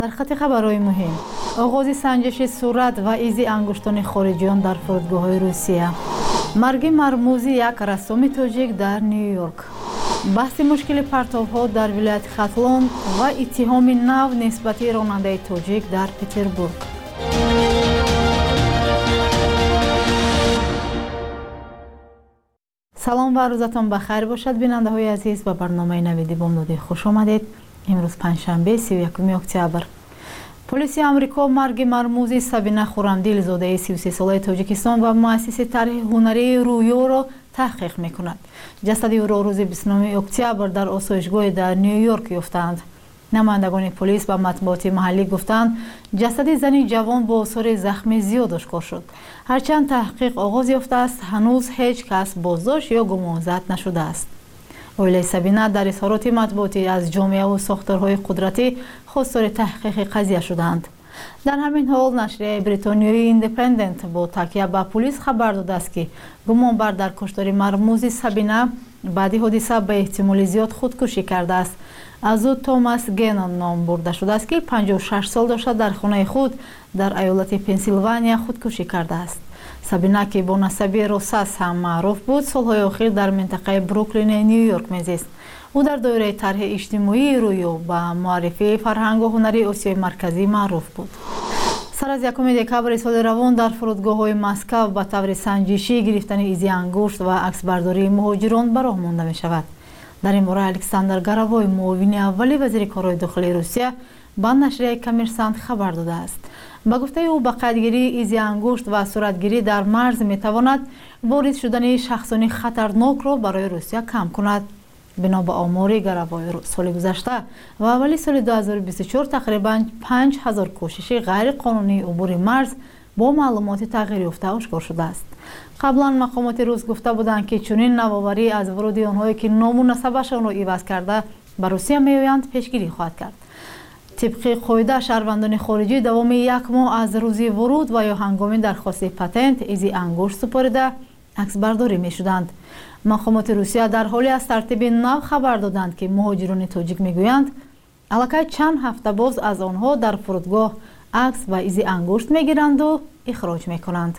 در خط خبرهای مهم آغاز سنجش صورت و ایزی انگشتان خارجیان در فرودگاه‌های روسیه، مرگ مرموزی یک رسام تاجیک در نیویورک، بحث مشکل پرتاب‌ها در ولایت خاتلون و اتهام نو نسبت راننده تاجیک در پتربورگ. سلام و روزتان بخیر باشد بیننده‌های عزیز و برنامه نویدی بامداد خوش آمدید. امروز پنجشنبه 31 اکتبر. پلیس آمریکا مرگ مرموزی سابینا خورمدیل زاده 33 ساله تاجیکستان و مؤسس طرح هنری رویو را تحقیق می‌کند. جسد او را روز 29 اکتبر در آسایشگاه در نیویورک یافتند. نمایندگان پلیس و مطبوعات محلی گفتند جسد زنی جوان با آثار زخم زیاد آشکار شد. هرچند تحقیق آغاز یافته است، هنوز هیچ کس بازداشت یا گمانزد نشده است. اویله سابینا در اظهارات مطبوعاتی از جامعه و ساختارهای قدرتی خواستار تحقیق قضیه شدند. در همین حال نشریه بریتانیایی ایندیپندنت با تکیه به پلیس خبر داده است که گمانبر در کشتار مرموز سابینا بعد حادثه به احتمال زیاد خودکشی کرده است. از او توماس گنون نام برده شده است که 56 سال داشته در خانه خود در ایالت پنسیلوانیا خودکشی کرده است. سابینا که با نسبی روساس هم معروف بود، سالهای اخیر در منطقه بروکلین نیویورک میزیست. او در دایره طرح اجتماعی رویو با معرفی فرهنگ و هنری آسیای مرکزی معروف بود. سر از 1 دکبر سال روان در فرودگاه‌های مسکو به طور سنجشی گرفتن ایزی انگشت و عکسبرداری مهاجران به راه مانده می شود. در این باره الکساندر گراوای معاون اولی وزیر کارهای داخلی روسیه به نشریه کامرسانت خبر داده است. با گفته او به قیدگیری ایزی انگشت و صورتگیری در مرز می تواند وارد شدن شخصان خطرناک را برای روسیه کم کند. بنا به آمار گراوای سال گذشته و اولی سال 2024 تقریبا 5000 کوشش غیر قانونی عبور مرز با معلومات تغییر یافته آشکار شده است. قبلا مقامات روس گفته بودند که چنین نوآوری از ورود آنهایی که نام و نسبشان را عوض کرده به روسیه میآیند پیشگیری خواهد کرد. طبق قاعده شهروندان خارجی دوام 1 ماه از روزی ورود و یا هنگام درخواست پتنت ایزی انگشت سپارده عکس برداری می شدند. مقامات روسیه در حالی از ترتیب نو خبر دادند که مهاجران تاجیک میگویند الکی چند هفته باز از آنها در فرودگاه عکس و ایزی انگشت میگیرند و اخراج میکنند.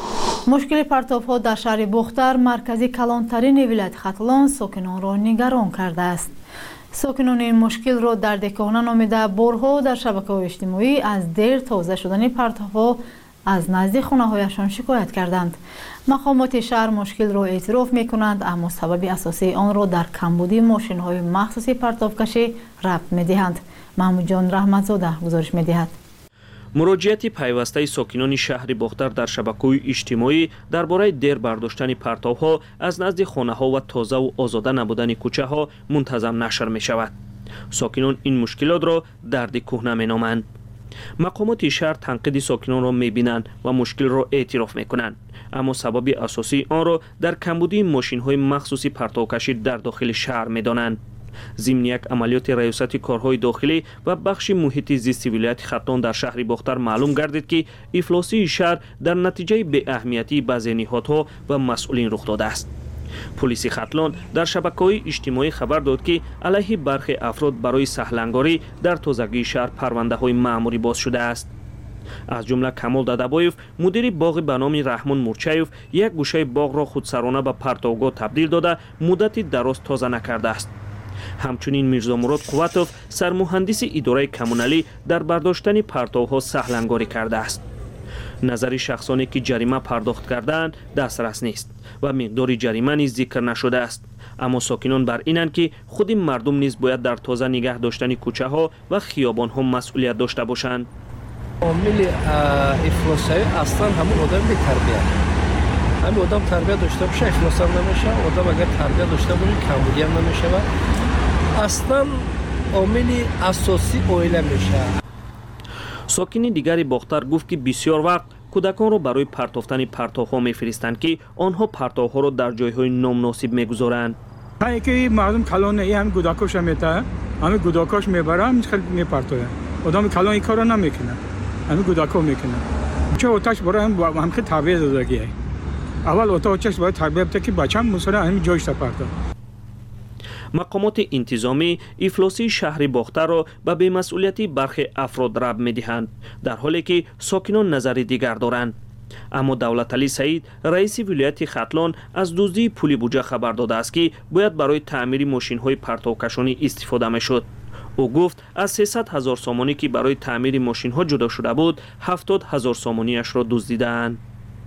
مشکل پرتاب‌ها در شهر بختر مرکزی کلانترین ولایت خاتلون ساکنان را نگران کرده است. ساکنان این مشکل را در دکانه نامیده بارها در شبکه‌های اجتماعی از دیر تازه شدن پرتاب‌ها از نزد خانه‌هایشان شکایت کردند. مقامات شهر مشکل را اعتراف می‌کنند، اما سبب اساسی آن را در کمبودی ماشین‌های مخصوص پرتابکشی ربط می‌دهند. محمود جان رحمتزاده گزارش می‌دهد. مراجعت پیوسته ساکنان شهر بختر در شبکه‌های اجتماعی درباره دیر برداشتن پرتاب‌ها از نزد خانه‌ها و تازه و آزاده نبودن کوچه‌ها منتظم نشر می‌شود. ساکنان این مشکلات را درد کهنه می‌نامند. مقامات شهر تنقید ساکنان را می‌بینند و مشکل را اعتراف می‌کنند، اما سبب اساسی آن را در کمبودی ماشین‌های مخصوصی پرتابکشی در داخل شهر می‌دانند. ضمن یک عملیات ریاست کارهای داخلی و بخش محیط زیستی ولایت خاتلون در شهر بختر معلوم گردید که افلاسی شهر در نتیجه بی اهمیتی بعضی نهادها و مسئولین رخ داده است. پلیس خاتلون در شبکه‌های اجتماعی خبر داد که علیه برخی افراد برای سهلنگاری در تازگی شهر پرونده‌های مأموری باز شده است. از جمله کمال دادابایف مدیر باغ به نام رحمان مورچایف یک گوشه باغ را خودسرانه به پرتابگاه تبدیل داده مدتی دراز تازه نکرده است. همچنین میرزا مراد قوتوف سرمهندس اداره کمونالی در برداشتن پرتاب‌ها سهلنگاری کرده است. نظر شخصانی که جریمه پرداخت کردند دسترس نیست و مقدار جریمه نیز ذکر نشده است، اما ساکنان بر اینند که خود مردم نیز باید در تازه نگه داشتن کوچه‌ها و خیابان‌ها مسئولیت داشته باشند. عامل افلاس‌های اصلا همون آدم به تربیت، همین آدم تربیت داشته باشه افلاس هم نمیشه، آدم اگر تربیت داشته باشه کمبودی هم نمیشه و اصلا عامل اساسی اویله میشه. ساکنی دیگری بختر گفت که بسیار وقت کودکان را برای پرتافتن پرتاب‌ها می‌فرستند که آنها پرتاب‌ها را در جای‌های نامناسب می‌گذارند. تا که مردم کلان هم کودکاش میته، همه کودکاش میبرن خیلی میپرتوه. آدم کلان این کارو نمیکنه. همه کودکا میکنه. چه اوتاش برای هم خیلی تربیت دادگیه. اول اوتاش باید تربیت بده که بچه‌م مثلا همین جایش پرتاب. مقامات انتظامی افلاسی شهر باخته را به بی‌مسئولیتی برخی افراد ربط می‌دهند، در حالی که ساکنان نظر دیگر دارند. اما دولتعلی سعید رئیس ولایت ختلان از دزدی پول بودجه خبر داده است که باید برای تعمیر ماشین‌های پرتوکشانی استفاده می‌شد. او گفت از 300,000 سامانی که برای تعمیر ماشین‌ها جدا شده بود 70,000 سامانیش را دزدیدند.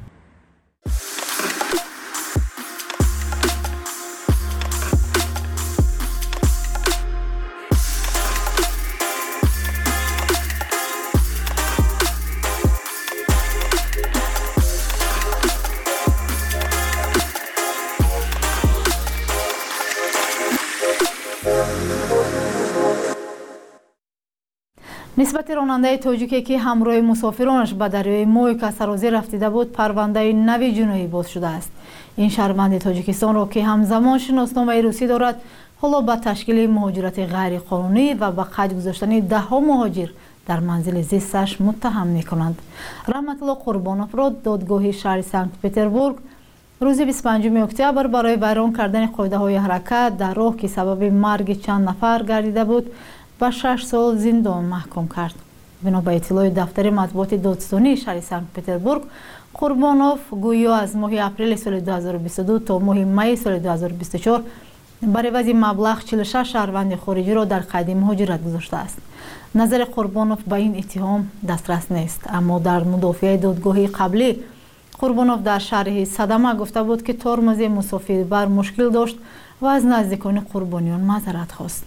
نسبت راننده تاجیکی که همراه مسافرانش به دریای مویکا سرازی رفتیده بود پرونده نوی جنایی باز شده است. این شهروند تاجیکستان را که همزمان شناسنامه روسی دارد حالا به تشکیل مهاجرت غیر قانونی و به قید گذاشتن ده‌ها مهاجر در منزل زیستش متهم می‌کنند. رحمت الله قربانوف را دادگاه شهر سنت پتربورگ روز 25 اکتبر برای ویران کردن قاعده‌های حرکت در راه که سبب مرگ چند نفر گردیده بود با 6 سال زندان محکوم کرد. بنا به اطلاع دفتر مطبوعات دادستانی شهر سنت پتربورگ، قربانوف گویا از ماه اپریل سال 2022 تا ماه می سال 2024 برای عوض مبلغ 46 شهروند خارجی را در قید مهاجرت گذاشته است. نظر قربانوف به این اتهام دسترس نیست، اما در مدافع دادگاهی قبلی قربانوف در شرح صدمه گفته بود که ترمز مسافربر مشکل داشت و از نزدیکان قربانیان معذرت خواست.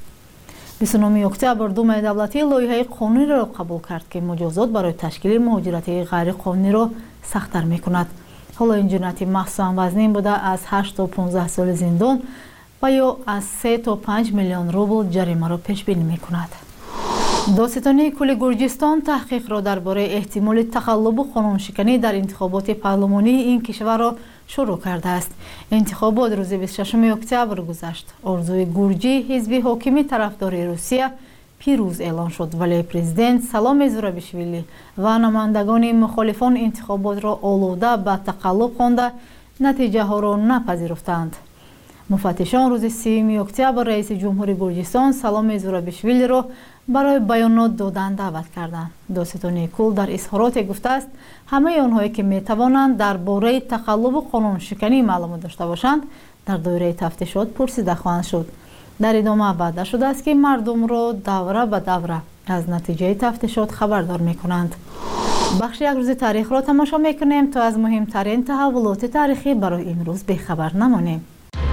29 اکتبر دوم دولتی لایحه قانونی را قبول کرد که مجازات برای تشکیل مهاجرت غیر قانونی را سخت‌تر می‌کند. حالا این جنایت مخصوصاً وزنین بوده از 8 تا 15 سال زندان و یا از 3 تا 5 میلیون روبل جریمه را پیش بینی می‌کند. دادستانی کل گرجستان تحقیق را درباره احتمال تقلب قانونشکنی در انتخابات پارلمانی این کشور را شروع کرده است. انتخابات روز 26 اکتبر گذشت. آرزوی گورجی حزب حاکمی طرفدار روسیه پیروز اعلان شد، ولی پرزیدنت سلام زورابیشویلی و نمایندگان مخالفان انتخابات را آلوده به تقلب خوانده نتیجه ها را نپذیرفتند. مفتشان روز 3 اکتبر رئیس جمهوری گرجستان سلام زورابیشویلی را برای بیانات دادن دعوت کردند. دادستانی کل در اظهارات گفته است همه آنهایی که می توانند درباره تقلب قانون شکنی معلومات داشته باشند در دایره تفتیشات پرسیده خواهند شد. در ادامه وعده شده است که مردم را دوره به دوره از نتیجه تفتیشات خبردار می کنند. بخش یک روز تاریخ را تماشا می کنیم تا از مهمترین تحولات تاریخی برای امروز بی‌خبر نمانیم.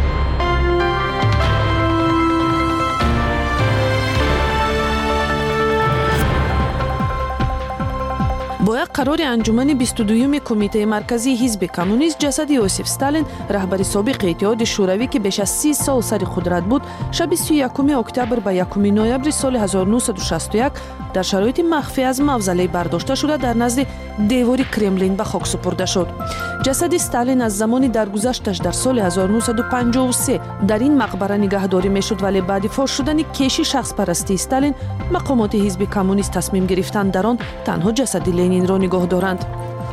با یک قرار انجمن 22 کمیته مرکزی حزب کمونیست جسد یوسف استالین رهبر سابق اتحاد شوروی که بیش از 30 سال سر قدرت بود شب 31 اکتبر به 1 نوامبر سال 1961 در شرایط مخفی از موزله برداشته شده در نزد دیوار کرملین به خاک سپرده شد. جسد استالین از زمانی درگذشتش در سال 1953 در این مقبره نگهداری میشد، ولی بعد فاش شدن کیش شخص پرستی استالین مقامات حزب کمونیست تصمیم گرفتند در آن تنها جسد لنین را نگاه دارند.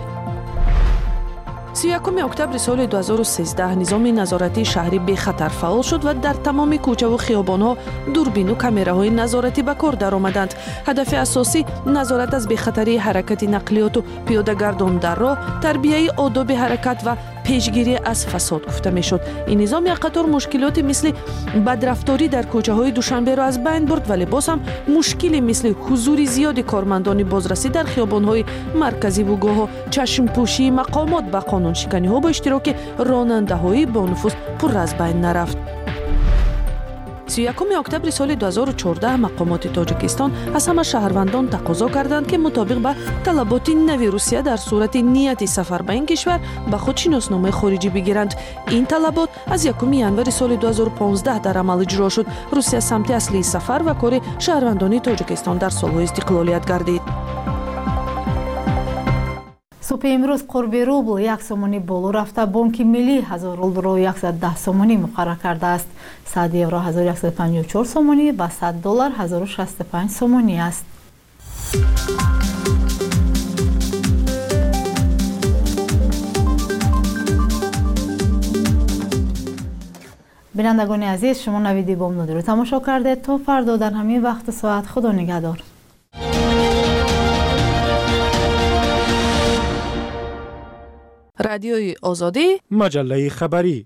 31 اکتبر سال 2013 نظام نظارتی شهری به خطر فعال شد و در تمام کوچه و خیابان‌ها دوربین و کامراهای نظارتی به کار درآمدند. هدف اساسی نظارت از بی‌خطری حرکت نقلیات و پیاده‌گردان در راه، تربیت آداب حرکت و پیشگیری از فساد گفته میشد. این نظام یک قطار مشکلات مثل بدرفتاری در کوچه‌های دوشنبه را از بین برد، ولی باز هم مشکلی مثل حضور زیاد کارمندان بازرسی در خیابان‌های مرکزی و گاه چشم‌پوشی مقامات به قانون شکنی‌ها با اشتراک راننده‌های با نفوذ پر از بین نرفت. 31 اکتبر سال 2014 مقامات تاجیکستان از همه شهروندان تقاضا کردند که مطابق به طلبات نوی روسیه در صورت نیت سفر به این کشور به خود شناسنامه خارجی بگیرند. این طلبات از 1 ژانویه سال 2015 در عمل اجرا شد. روسیه سمت اصلی سفر و کار شهروندان تاجیکستان در سالهای استقلالیت گردید. صبح امروز قرب روبل 1 سومانی بالا رفته. بانک ملی 1000 روبل را 110 سومانی مقرر کرده است. 100 یورو 1154 سومانی و 100 دلار 1065 سومانی است. بینندگان عزیز، شما نویدی بامدادی رو تماشا کردید. تا فردا در همین وقت ساعت خدا نگهدار. رادیوی آزادی، مجله خبری.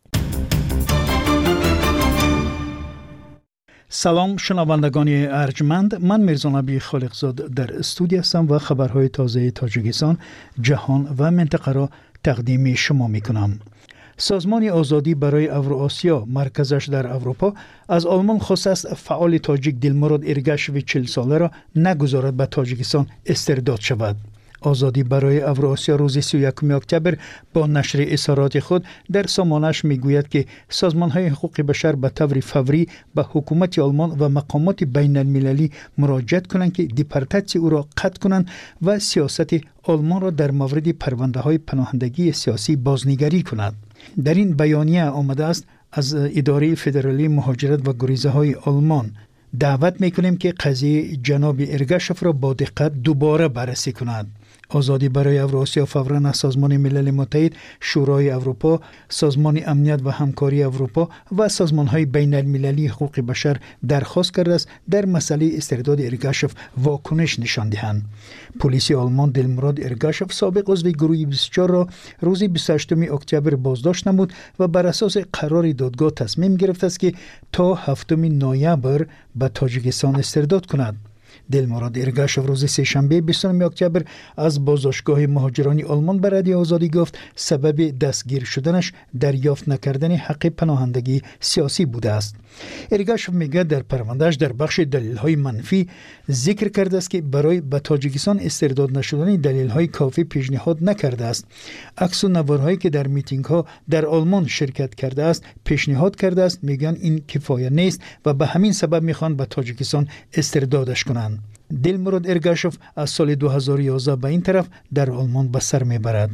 سلام شنوندگان ارجمند، من میرزا نبی خالقزاد در استودیو هستم و خبرهای تازه تاجیکستان، جهان و منطقه را تقدیم شما میکنم. سازمان آزادی برای اوراسیا مرکزش در اروپا از آلمان خواسته است فعال تاجیک دلمراد ارگاشوی 40 ساله را نگذارد به تاجیکستان استرداد شود. آزادی برای اوراسیا روز 31 اکتبر با نشر اظهارات خود در سامانه‌اش میگوید که سازمان‌های حقوق بشر به طور فوری به حکومت آلمان و مقامات بین المللی مراجعت کنند که دیپورتاسیون او را قطع کنند و سیاست آلمان را در مورد پرونده‌های پناهندگی سیاسی بازنگری کنند. در این بیانیه آمده است از اداره فدرالی مهاجرت و گریزه‌های آلمان دعوت میکنیم که قضیه جناب ارگاشف را با دقت دوباره بررسی کنند. آزادی برای اوراسیا فوراً از سازمان ملل متحد، شورای اروپا، سازمان امنیت و همکاری اروپا و سازمان‌های بین المللی حقوق بشر درخواست کرده است در مسئله استرداد ارگاشف واکنش نشان دهند. پلیس آلمان دلمراد ارگاشف سابق عضو گروه 24 را روز 28 اکتبر بازداشت نمود و بر اساس قرار دادگاه تصمیم گرفت است که تا 7 نوامبر به تاجیکستان استرداد کند. دلمراد ارگاشف روز سه‌شنبه 20 اکتبر از بازداشتگاه مهاجران آلمان به رادیو آزادی گفت سبب دستگیر شدنش دریافت نکردن حق پناهندگی سیاسی بوده است. ارگاشف میگه در پروندهش در بخش دلیل‌های منفی ذکر کرده است که برای به تاجیکستان استرداد نشدن دلیل‌های کافی پیشنهاد نکرده است. عکس و نوارهایی که در میتینگ‌ها در آلمان شرکت کرده است پیشنهاد کرده است. میگن این کفایت نیست و به همین سبب میخوان به تاجیکستان استردادش کنند. دلمراد ارگاشف از سال 2011 به این طرف در آلمان به سر میبرد.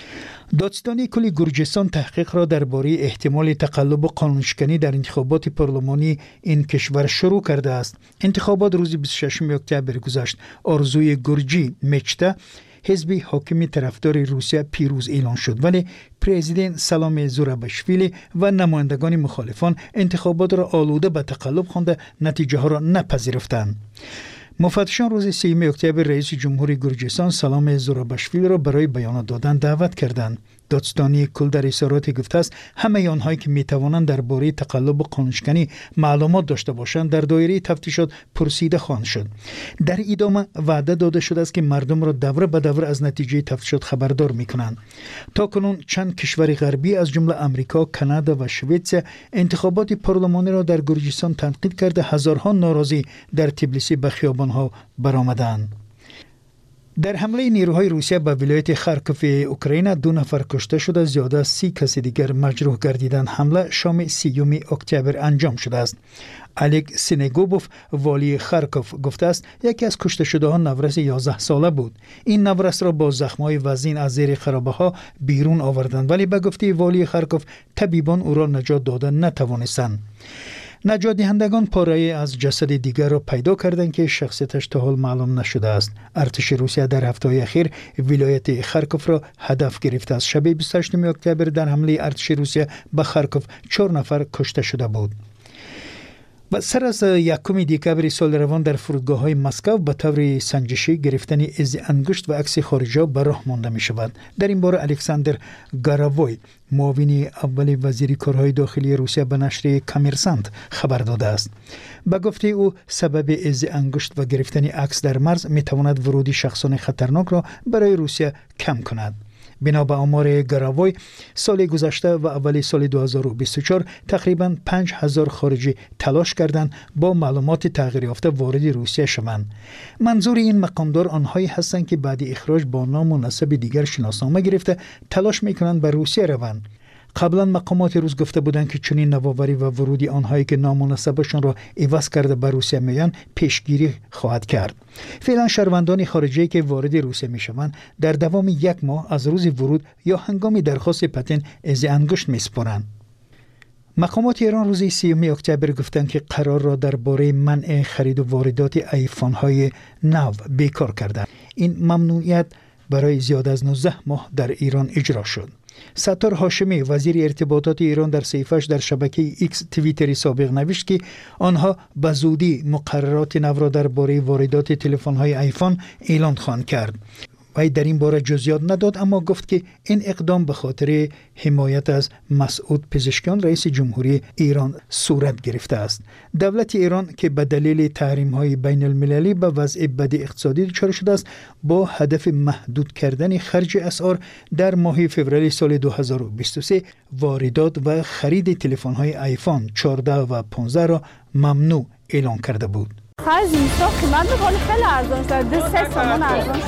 دادستانی کل گرجستان تحقیق را درباره احتمال تقلب و قانونشکنی در انتخابات پارلمانی این کشور شروع کرده است. انتخابات روز 26 اکتبر گذشت. آرزوی گرجی مچته حزب حاکم طرفدار روسیه پیروز اعلان شد، ولی پرزیدنت سلام زوراباشویلی و نمایندگان مخالفان انتخابات را آلوده به تقلب خوانده نتیجه ها را نپذیرفتند. مفتشان روز 3 اکتبر رئیس جمهوری گرجستان سلام زوراباشویلی را برای بیان دادن دعوت کردند. دادستانی کل در اظهارات گفته است همه آنهایی که میتوانند درباره تقلب و قانونشکنی معلومات داشته باشند در دایره تفتیشات پرسیده خواهند شد. در ادامه وعده داده شده است که مردم را دوره به دوره از نتیجه تفتیشات خبردار میکنند. تاکنون چند کشور غربی از جمله امریکا، کانادا و سوئیسرا انتخابات پارلمانی را در گرجستان تنقید کرده هزارها ناراضی در تبلیسی به خیابانها برآمدند. در حمله نیروهای روسیه به ولایت خارکوف اوکراین 2 نفر کشته شده، زیاده از 30 کس دیگر مجروح گردیدند. حمله شام 30 اکتبر انجام شده است. الک سینگوبوف والی خارکوف گفته است یکی از کشته شده ها نورس 11 ساله بود. این نورس را با زخم‌های وزین از زیر خرابه ها بیرون آوردند، ولی به گفته والی خارکوف طبیبان او را نجات دادن نتوانستند. نجات دهندگان پاره‌ای از جسد دیگر را پیدا کردند که شخصیتش تا حال معلوم نشده است. ارتش روسیه در هفته‌های اخیر ولایت خارکوف را هدف گرفته است. شب 28 اکتبر در حمله ارتش روسیه به خارکوف 4 نفر کشته شده بود. و سر از 1 دکبر سال روان در فرودگاه‌های مسکو به طور سنجشی گرفتن از انگشت و عکس خارجه به راه مانده می شود. در این باره الکساندر گاراوی معاون اول وزیر کارهای داخلی روسیه به نشر کامرسانت خبر داده است. به گفته او سبب از انگشت و گرفتن عکس در مرز می تواند ورود شخصان خطرناک را برای روسیه کم کند. بنا به آمار گراوی سال گذشته و اول سال 2024 تقریباً 5000 خارجی تلاش کردند با معلومات تغییر یافته وارد روسیه شوند. منظور این مقامدار آنهایی هستند که بعد اخراج با نام و نسب دیگر شناسنامه گرفته تلاش میکنند به روسیه روند. قبلا مقامات روس گفته بودند که چنین نوآوری و ورودی آنهایی که نام و نسبشان را عوض کرده به روسیه میآیند پیشگیری خواهد کرد. فعلا شهروندان خارجی که وارد روسیه میشوند در دوام 1 ماه از روز ورود یا هنگام درخواست پتن از انگشت میسپارند. مقامات ایران روز 30 اکتبر گفتند که قرار را درباره منع خرید و واردات آیفون های نو بیکار کردند. این ممنوعیت برای زیاد از 19 ماه در ایران اجرا شد. ستار هاشمی وزیر ارتباطات ایران در صحیفه‌اش در شبکه ایکس توییتری سابق نوشت که آنها به زودی مقررات نو را درباره واردات تلفن‌های آیفون اعلان خواهند کرد. وی در این باره جزئیات نداد، اما گفت که این اقدام به خاطر حمایت از مسعود پزشکیان رئیس جمهوری ایران صورت گرفته است. دولت ایران که به دلیل تحریم‌های بین المللی به وضع بد اقتصادی دچار شده است، با هدف محدود کردن خرج اسعار در ماه فوریه سال 2023 واردات و خرید تلفن‌های آیفون 14 و 15 را ممنوع اعلان کرده بود. خرج اینستا قیمت می‌کنه خیلی ارزان شده، 3 تومان ارزان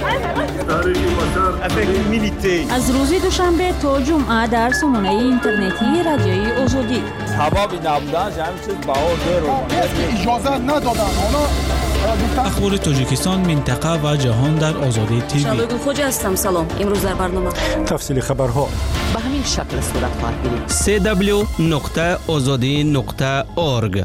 شده. از روز دوشنبه تا جمعه در سامانه اینترنتی رادیوی آزادی. حبابی نبودن همین چیز باور رو اجازه ندادن. اخبار تاجیکستان، منطقه و جهان در آزادی تیوی. شباب خوش هستم. سلام. امروز در برنامه تفصیل خبرها به همین شکل صورت خواهد گرفت. www.azadi.org.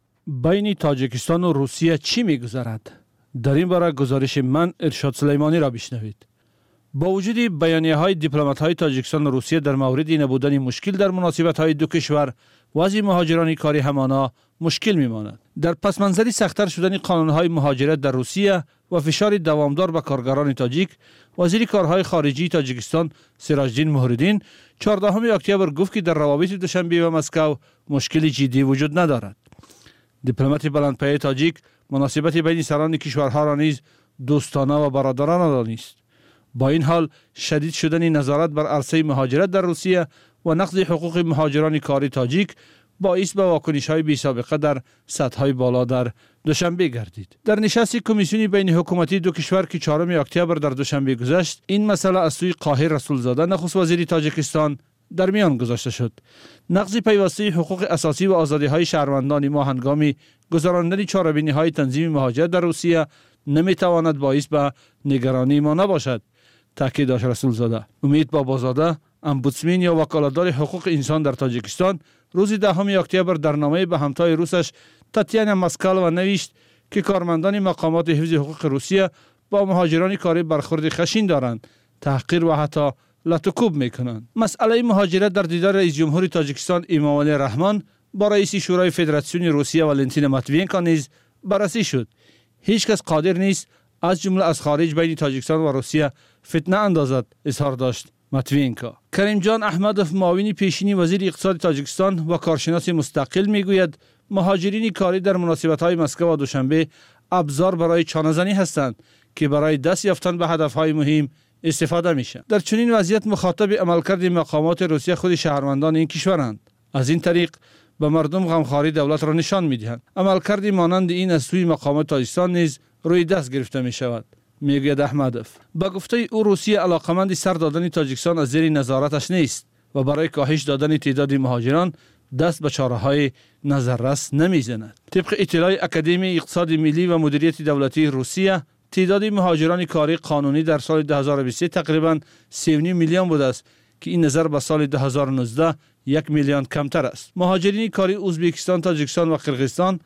بین تاجیکستان و روسیه چی می‌گذرد؟ در این باره گزارش من ارشاد سلیمانی را بشنوید. با وجود بیانیه‌های دیپلمات‌های تاجیکستان و روسیه در مورد نبودن مشکل در مناسبت‌های دو کشور، وضع مهاجران کاری همانا مشکل می‌ماند. در پس منظر سخت‌تر شدن قانون‌های مهاجرت در روسیه و فشار دوامدار به کارگران تاجیک، وزیر کارهای خارجی تاجیکستان سراجدین مهردین 14 اکتبر گفت که در روابط دوشنبه و مسکو مشکلی جدی وجود ندارد. دیپلمات بلندپایه تاجیک مناسبت بین سران کشورها را نیز دوستانه و برادرانه دانست. با این حال شدید شدن نظارت بر عرصه مهاجرت در روسیه و نقض حقوق مهاجران کاری تاجیک باعث به واکنش‌های بی‌سابقه در سطح‌های بالا در دوشنبه گردید. در نشست کمیسیون بین حکومتی دو کشور که 4 اکتبر در دوشنبه گذشت، این مسئله از سوی قاهر رسولزاده نخست وزیر تاجیکستان در میان گذاشته شد. نقض پیوسته حقوق اساسی و آزادی‌های شهروندان ما هنگام گذراندن چاره‌بینی‌های تنظیم مهاجرت در روسیه نمی‌تواند باعث به نگرانی ما نباشد، تاکید داشت رسولزاده. امید بابازاده، امبودسمن یا وکالتدار حقوق انسان در تاجیکستان، روز 10 اکتبر در نامه به همتای روسش تاتیانا ماسکالوا نوشت که کارمندان مقامات حفظ حقوق روسیه با مهاجران کاری برخورد خشن دارند، تحقیر و حتی لطوکوب میکنند. مسئله مهاجرت در دیدار رئیس جمهور تاجیکستان امامعلی رحمان با رئیس شورای فدراسیون روسیه والنتین ماتوینکا نیز بررسی شد. هیچ کس قادر نیست از جمله از خارج بین تاجیکستان و روسیه فتنه اندازد، اظهار داشت ماتوینکا. کریم جان احمدوف، معاون پیشینی وزیر اقتصاد تاجیکستان و کارشناس مستقل، میگوید مهاجرین کاری در مناسبت‌های مسکو و دوشنبه ابزار برای چانه‌زنی هستند که برای دست یافتن به هدف‌های مهم استفاده میشه. در چنین وضعیت مخاطب عملکرد مقامات روسیه خود شهروندان این کشورند. از این طریق به مردم غمخواری دولت را نشان میدهند. عملکرد مانند این از سوی مقامات تاجیکستان نیز روی دست گرفته می شود، میگوید احمدوف. با گفته او روسیه علاقمند سر دادن تاجیکستان از زیر نظارتش نیست و برای کاهش دادن تعداد مهاجران دست به چاره‌های نظررس نمیزند. طبق اطلاع اکادمی اقتصاد ملی و مدیریت دولتی روسیه، تعداد مهاجران کاری قانونی در سال 2023 تقریباً 3.5 میلیون بوده است که این نظر به سال 2019 1 میلیون کمتر است. مهاجرین کاری ازبکستان، تاجیکستان و قرقیزستان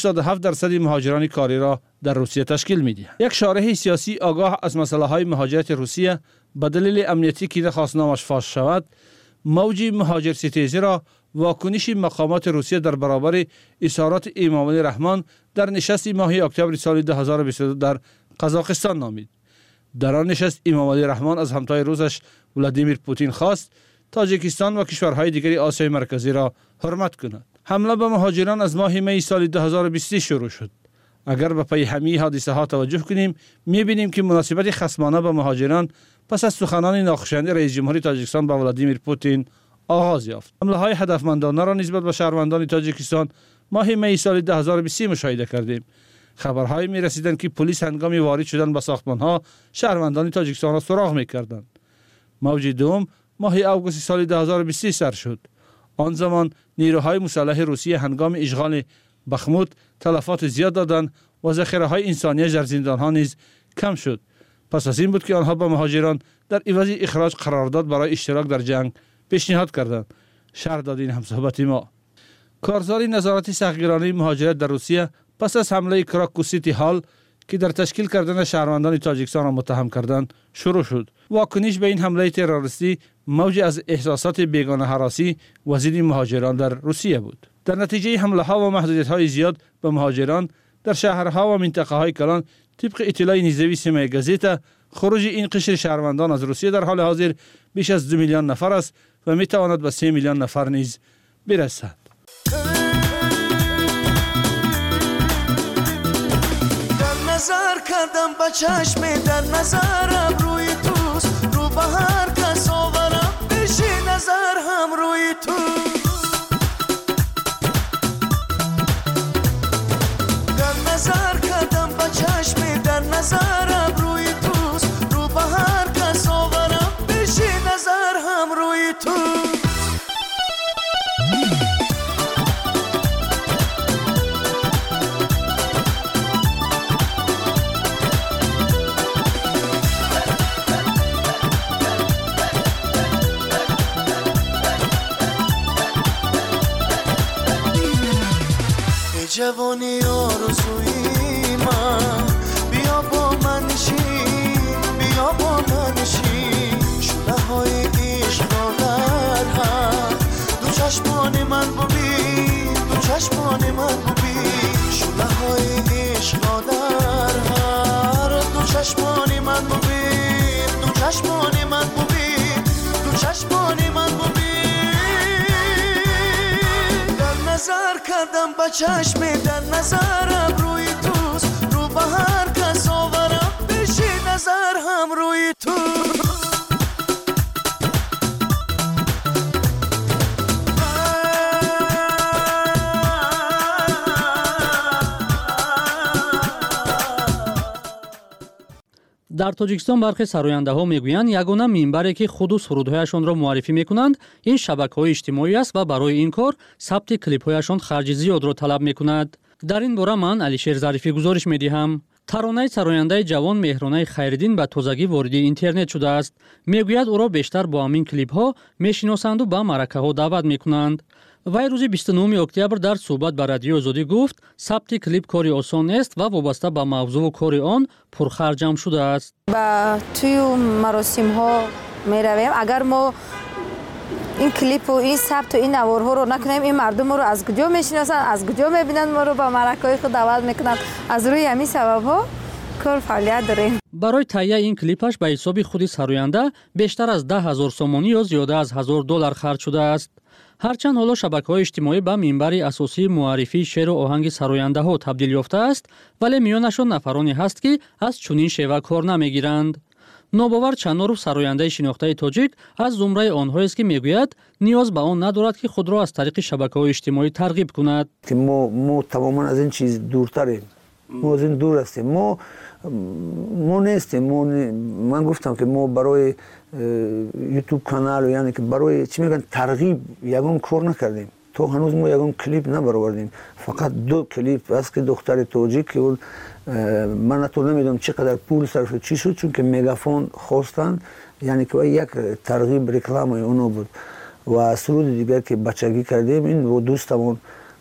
87% مهاجران کاری را در روسیه تشکیل می‌دهند. یک شارح سیاسی آگاه از مسائل مهاجرت روسیه به دلیل امنیتی که نخواست نامش فاش شود، موج مهاجر ستیزی را واکنش مقامات روسیه در برابر اظهارات امامعلی رحمان در نشست ماه اکتبر سال 2022 در قزاقستان نامید. در آن نشست امامعلی رحمان از همتای روسش ولادیمیر پوتین خواست تاجیکستان و کشورهای دیگری آسیای مرکزی را حرمت کند. حمله به مهاجران از ماه می سال 2023 شروع شد. اگر به پی همه حادثه ها توجه کنیم، می‌بینیم که مناسبت خصمانه به مهاجران پس از سخنان ناخوشایند رئیس جمهور تاجیکستان با ولادیمیر پوتین آغاز یافت. حمله‌های هدفمندانه را نسبت به شهروندان تاجیکستان ماه می سال 2023 مشاهده کردیم. خبرهای می‌رسیدند که پلیس هنگام وارد شدن به ساختمان‌ها شهروندان تاجیکستان را سراغ می‌کردند. موج دوم ماه آگوست سال 2023 سر شد. آن زمان نیروهای مسلح روسیه هنگام اشغال بخموت تلفات زیاد دادند و ذخیره‌های انسانی در زندان‌ها نیز کم شد. پس از این بود که آنها به مهاجران در عوض اخراج قرارداد برای اشتراک در جنگ پیشنهاد کردند. شرح داد این همصحبت ما. کارزار نظارت سختگیرانه مهاجرت در روسیه پس از حمله کراکو سیتی هال که در تشکیل کردن شهروندان تاجیکستان را متهم کردند شروع شد. واکنش به این حمله تروریستی موجی از احساسات بیگانه هراسی وزیر مهاجران در روسیه بود. در نتیجه حمله ها و محدودیت های زیاد به مهاجران در شهرها و منطقه های کلان طبق اطلاع نیزوی سیمای گازیتا، خروج این قشر شهروندان از روسیه در حال حاضر بیش از 2 میلیون نفر است و می تواند به 3 میلیون نفر نیز برسد. در نظر کردم با چشم در نظرم روی توست، رو به هر کس آورم بشی نظر هم روی توست. در نظر کردم با چشم در نظرم روی توست، رو به هر کس آورم بشی نظر هم روی توست. جوانی آرزوی من، بیا با من نشین، بیا با من نشین. شونه های عشق را در هم دو چشمان من ببین، دو چشمان من ببین. شونه های عشق را در هم دو چشمان من ببین، دو چشمان من ببین، دو چشمان من ببین. نظر کردم با چشم در نظرم روی توست، رو به هر کس آورم بشی نظر هم روی توست. در تاجیکستان برخی سراینده‌ها میگویند یگانه منبری که خود و سرودهایشان را معرفی میکنند این شبکه‌های اجتماعی است و برای این کار ثبت کلیپ‌هایشان خرج زیاد را طلب میکند. در این باره من علیشیر ظریفی گزارش میدهم. ترانه سراینده جوان مهرانه خیرالدین به تازگی وارد اینترنت شده است. میگوید او را بیشتر با همین کلیپ‌ها میشناسند و به معرکه‌ها دعوت میکنند. وی روز 29 اکتبر در صحبت با رادیو آزادی گفت ثبت کلیپ کاری آسان است و وابسته به موضوع و کار آن پرخرج هم شده است. با توی مراسم ها می رویم. اگر ما این کلیپ و این ثبت و این نوارها رو نکنیم، این مردم ما رو از کجا میشناسن، از کجا میبینن ما رو به معرکه‌های خود دعوت میکنن. از روی همین سبب ها کار فعالیت داریم. برای تهیه این کلیپش به حساب خود سراینده بیشتر از 10,000 سومانی یا زیاده از $1,000 خرج شده است. هرچند حالا شبکه‌های اجتماعی به منبری اساسی معرفی شعر و آهنگ سراینده‌ها تبدیل یافته است، ولی میانشان نفرانی هست که از چنین شیوه کار نمیگیرند. نوباور چنارو سراینده شناخته تاجیک از زمره آنهایی است که میگوید نیاز به آن ندارد که خود را از طریق شبکه‌های اجتماعی ترغیب کند. ما تماما از این چیز دورتریم. ما از این دور هستیم. ما نیستیم. من گفتم که ما برای یوتیوب کانال یعنی که برای چی میگن ترغیب یگان کار نکردیم. تو هنوز ما یگان کلیپ نبرآوردیم. فقط 2 کلیپ است که دختر تاجیک که من تو نمیدونم چقدر پول صرف چی شد، چون که مگافون خواستن، یعنی که یک ترغیب رکلام اونو بود. و سرود دیگر که بچگی کردیم این و دوستمون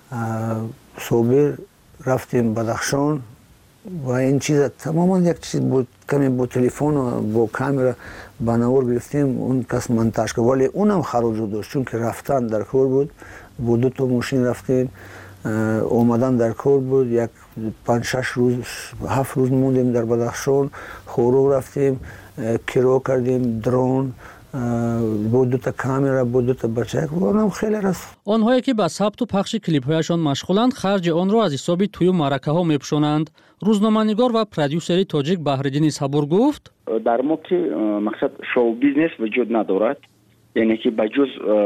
صابر رفتیم بدخشان و این چیز تماما یک چیز بود، کمی با تلفن و با کامera بناور گرفتیم، اون کس منتاج کرد، ولی اونم خراج داشت چون که رفتن در کار بود. با 2 تا ماشین رفتیم، اومدن در کار بود. یک 5-6 روز 7 روز موندیم در بدخشان. خورو رفتیم، کرو کردیم، درون با 2 تا کامera، با 2 تا بچه، اونم خیلی رفت. آنهایی که به ثبت و پخش کلیپ‌هایشان مشغولند خرج آن را از حساب توی معرکه‌ها می‌پوشانند. روزنامه‌نگار و پرودیوسر تاجیک بحرالدین صبور گفت در ما که مقصد شو بیزنس وجود ندارد، یعنی که بجز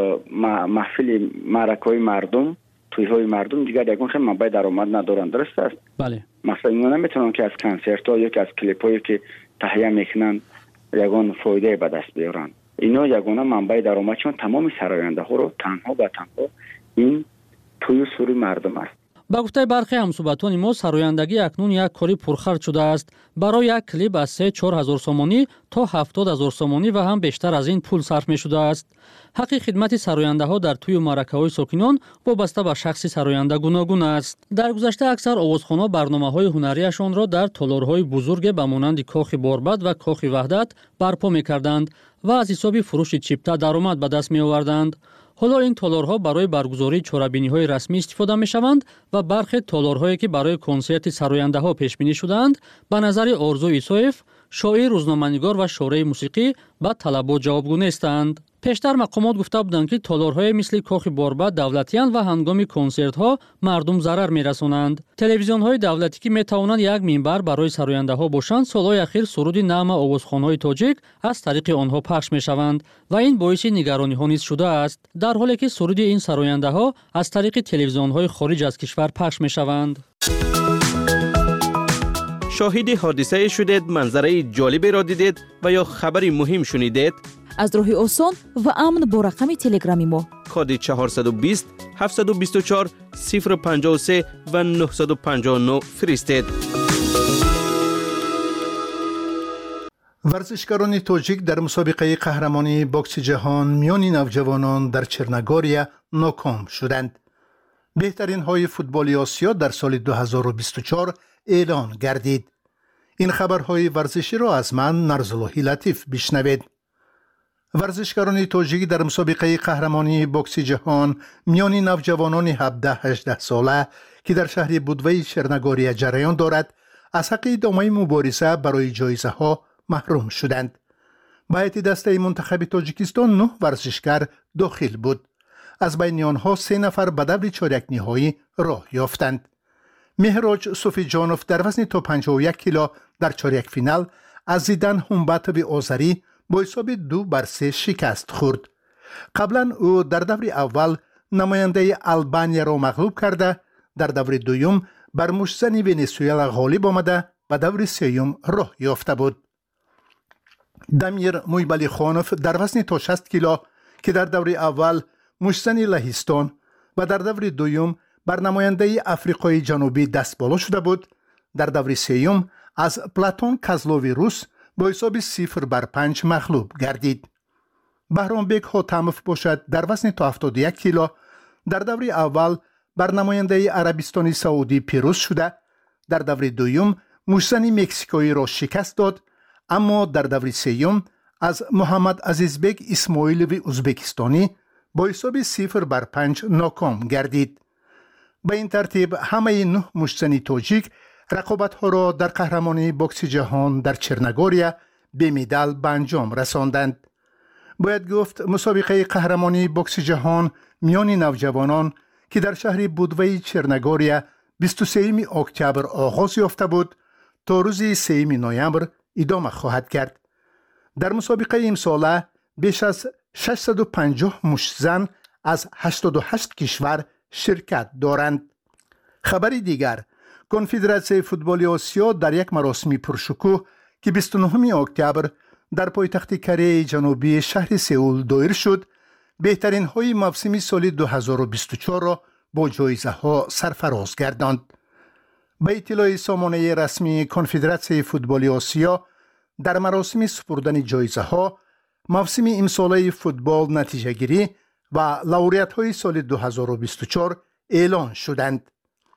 محفل معرکه‌های مردم، توی‌های مردم دیگر یگانشان منبع درآمد ندارند. درست است؟ بله. مثلا اینا نمیتونن که از کنسرت‌ها یا که از کلیپ‌هایی که تهیه میکنن یگان فایده به دست بیارن. اینا یگانه منبع درآمدشون تمام سراینده‌ها رو تنها به تنها این توی سوری مردم است. ба гуфтаи бархе ҳамсуҳбатони мо сарояндагӣ акнун як кори пурхарҷ шудааст. барои як клип аз 3-4 ҳазор сомонӣ то 70 000 сомонӣ ва ҳам бештар аз ин пул сарф мешудааст. ҳаққи хидмати сарояндаҳо дар тӯю маъракаҳои сокинон вобаста ба шахси сароянда гуногун аст. дар гузашта аксар овозхонҳо барномаҳои ҳунарияшонро дар толорҳои бузурге ба монанди кохи Борбад ва кохи Ваҳдат барпо мекарданд ва аз ҳисоби фурӯши чипта даромад ба даст меоварданд. ҳоло ин толорҳо барои баргузории чорабиниҳои расмӣ истифода мешаванд ва бархе толорҳое ки барои консерти сарояндаҳо пешбинӣ шудаанд ба назари Орзу Исоев, шоир, рӯзноманигор ва шораи мусиқӣ ба талабот ҷавобгӯ нестанд. пештар мақомот гуфта буданд ки толорҳое мисли кохи Борбад давлатиянд ва ҳангоми консертҳо мардум зарар мерасонанд. телевизионҳои давлатӣ ки метавонанд як минбар барои сарояндаҳо бошанд, солҳои ахир суруди наъма овозхонҳои тоҷик аз тариқи онҳо пахш мешаванд ва ин боиси нигарониҳо низ шудааст, дар ҳоле ки суруди ин сарояндаҳо аз тариқи телевизионҳои хориҷ аз кишвар пахш мешаванд. шоҳиди ҳодисае шудед, манзараи ҷолиберо дидед ва ё хабари муҳим шунидед? аз роҳи осон ва амн бо рақами телеграми мо коди 420 724 053 ва 959 фиристед. ورزشکاران توجیک در مسابقه قهرمانی بوکس جهان میان نوجوانان در چرنگوریا ناکام شدند. بهترین های فوتبال آسیا در سال 2024 اعلان گردید. این خبرهای ورزشی را از من نرزاللهی لطیف بشنوید. ورزشکاران توجیک در مسابقه قهرمانی بوکس جهان میان نوجوانان 17-18 ساله که در شهر بودوی چرنگوریا جریان دارد از حق ادامه مبارزه برای جایزه ها محروم شدند. به هیئت دسته منتخب تاجیکستان 9 ورزشکار داخل بود. از بین آنها 3 نفر به دور چهارک نهایی راه یافتند. مهراج صوفی جانوف در وزن تا 51 کیلو در چهارک فینال از زیدان همباتوی آذری با حساب 2-3 شکست خورد. قبلا او در دور اول نماینده آلبانیا را مغلوب کرده، در دور دوم بر مشتزن ونزوئلا غالب آمده و دور سوم راه یافته بود. دمیر مویبالی خانوف در وزن تا 60 کیلو که در دور اول مشتزن لهستان و در دور دوم بر نماینده افریقای جنوبی دست بالا شده بود، در دور سوم از پلاتون کازلووی روس با حساب 0-5 مغلوب گردید. بهرامبک حاتموف باشد در وزن تا 71 کیلو در دور اول بر نماینده عربستان سعودی پیروز شده، در دور دوم مشتزن مکزیکایی را شکست داد، اما در دور سوم از محمد عزیزبک اسماعیلوی ازبکستانی با حساب 0-5 ناکام گردید. به این ترتیب همه 9 مشتزن تاجیک رقابت‌ها را در قهرمانی بوکس جهان در چرنگوریا به مدال به انجام رساندند. باید گفت مسابقه قهرمانی بوکس جهان میان نوجوانان که در شهر بودوی چرنگوریا 23 اکتبر آغاز یافته بود تا روز 3 نوامبر ادامه خواهد کرد. در مسابقه امساله بیش از 650 مشتزن از 88 کشور شرکت دارند. خبری دیگر، کنفدراسیون فوتبال آسیا در یک مراسم پرشکوه که 29 اکتبر در پایتخت کره جنوبی شهر سئول دایر شد، بهترین های موسم سال 2024 را با جایزه ها سرفراز گرداند. به اطلاع سامانه رسمی کنفدراسیون فوتبال آسیا، در مراسم سپردن جایزه ها موسم امساله فوتبال نتیجه گیری و لوریت های سال 2024 اعلان شدند.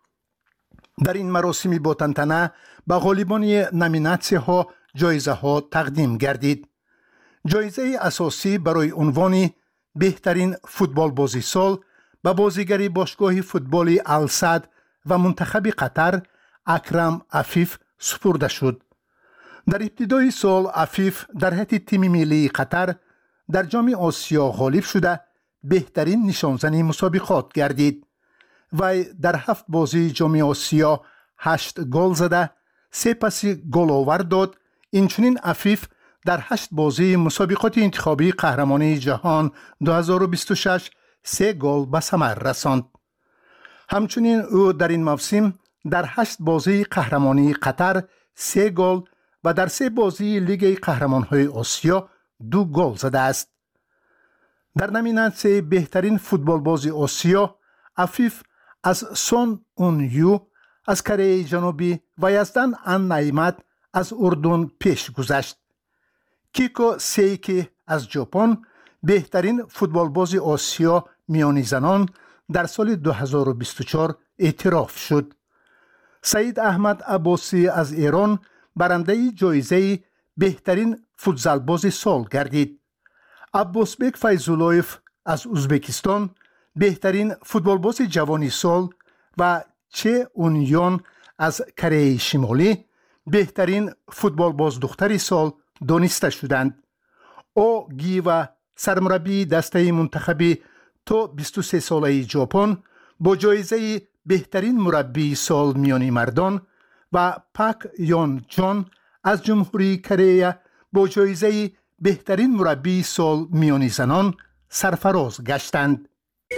در این مراسم با تنتنه به غالبان نامیناسیون ها جایزه ها تقدیم گردید. جایزه اساسی برای عنوان بهترین فوتبال بازی سال به بازیگر باشگاه فوتبال السد و منتخب قطر اکرم عفیف سپرده شد. در ابتدای سال عفیف در هیئت تیم ملی قطر در جام آسیا غالب شده بهترین نشانزن مسابقات گردید. و در 7 بازی جام آسیا 8 گل زده، 3 پاس گل آور داد. اینچنین عفیف در 8 بازی مسابقات انتخابی قهرمانی جهان 2026 3 گل به ثمر رساند. همچنین او در این موسم در 8 بازی قهرمانی قطر 3 گل و در 3 بازی لیگ قهرمان‌های آسیا 2 گل زده است. در نامیناسیون بهترین فوتبال بازی آسیا عفیف از سون اون یو از کره جنوبی و یزدان ان نعمت از اردن پیش گذشت. کیکو سیکی از ژاپن بهترین فوتبالباز آسیا میانی زنان در سال 2024 اعتراف شد. سعید احمد عباسی از ایران برنده جایزه بهترین فوتزالباز سال گردید. عباسبک فیض‌اللهیف از ازبکستان بهترین فوتبالباز جوانی سال و چه اونیون از کره شمالی بهترین فوتبالباز دختری سال دانسته شدند. او گیوا سرمربی دسته منتخبی تا 23 ساله ژاپن با جایزه بهترین مربی سال میانی مردان و پاک یون جون از جمهوری کره با جایزه بهترین مربی سال میانی زنان سرفراز گشتند.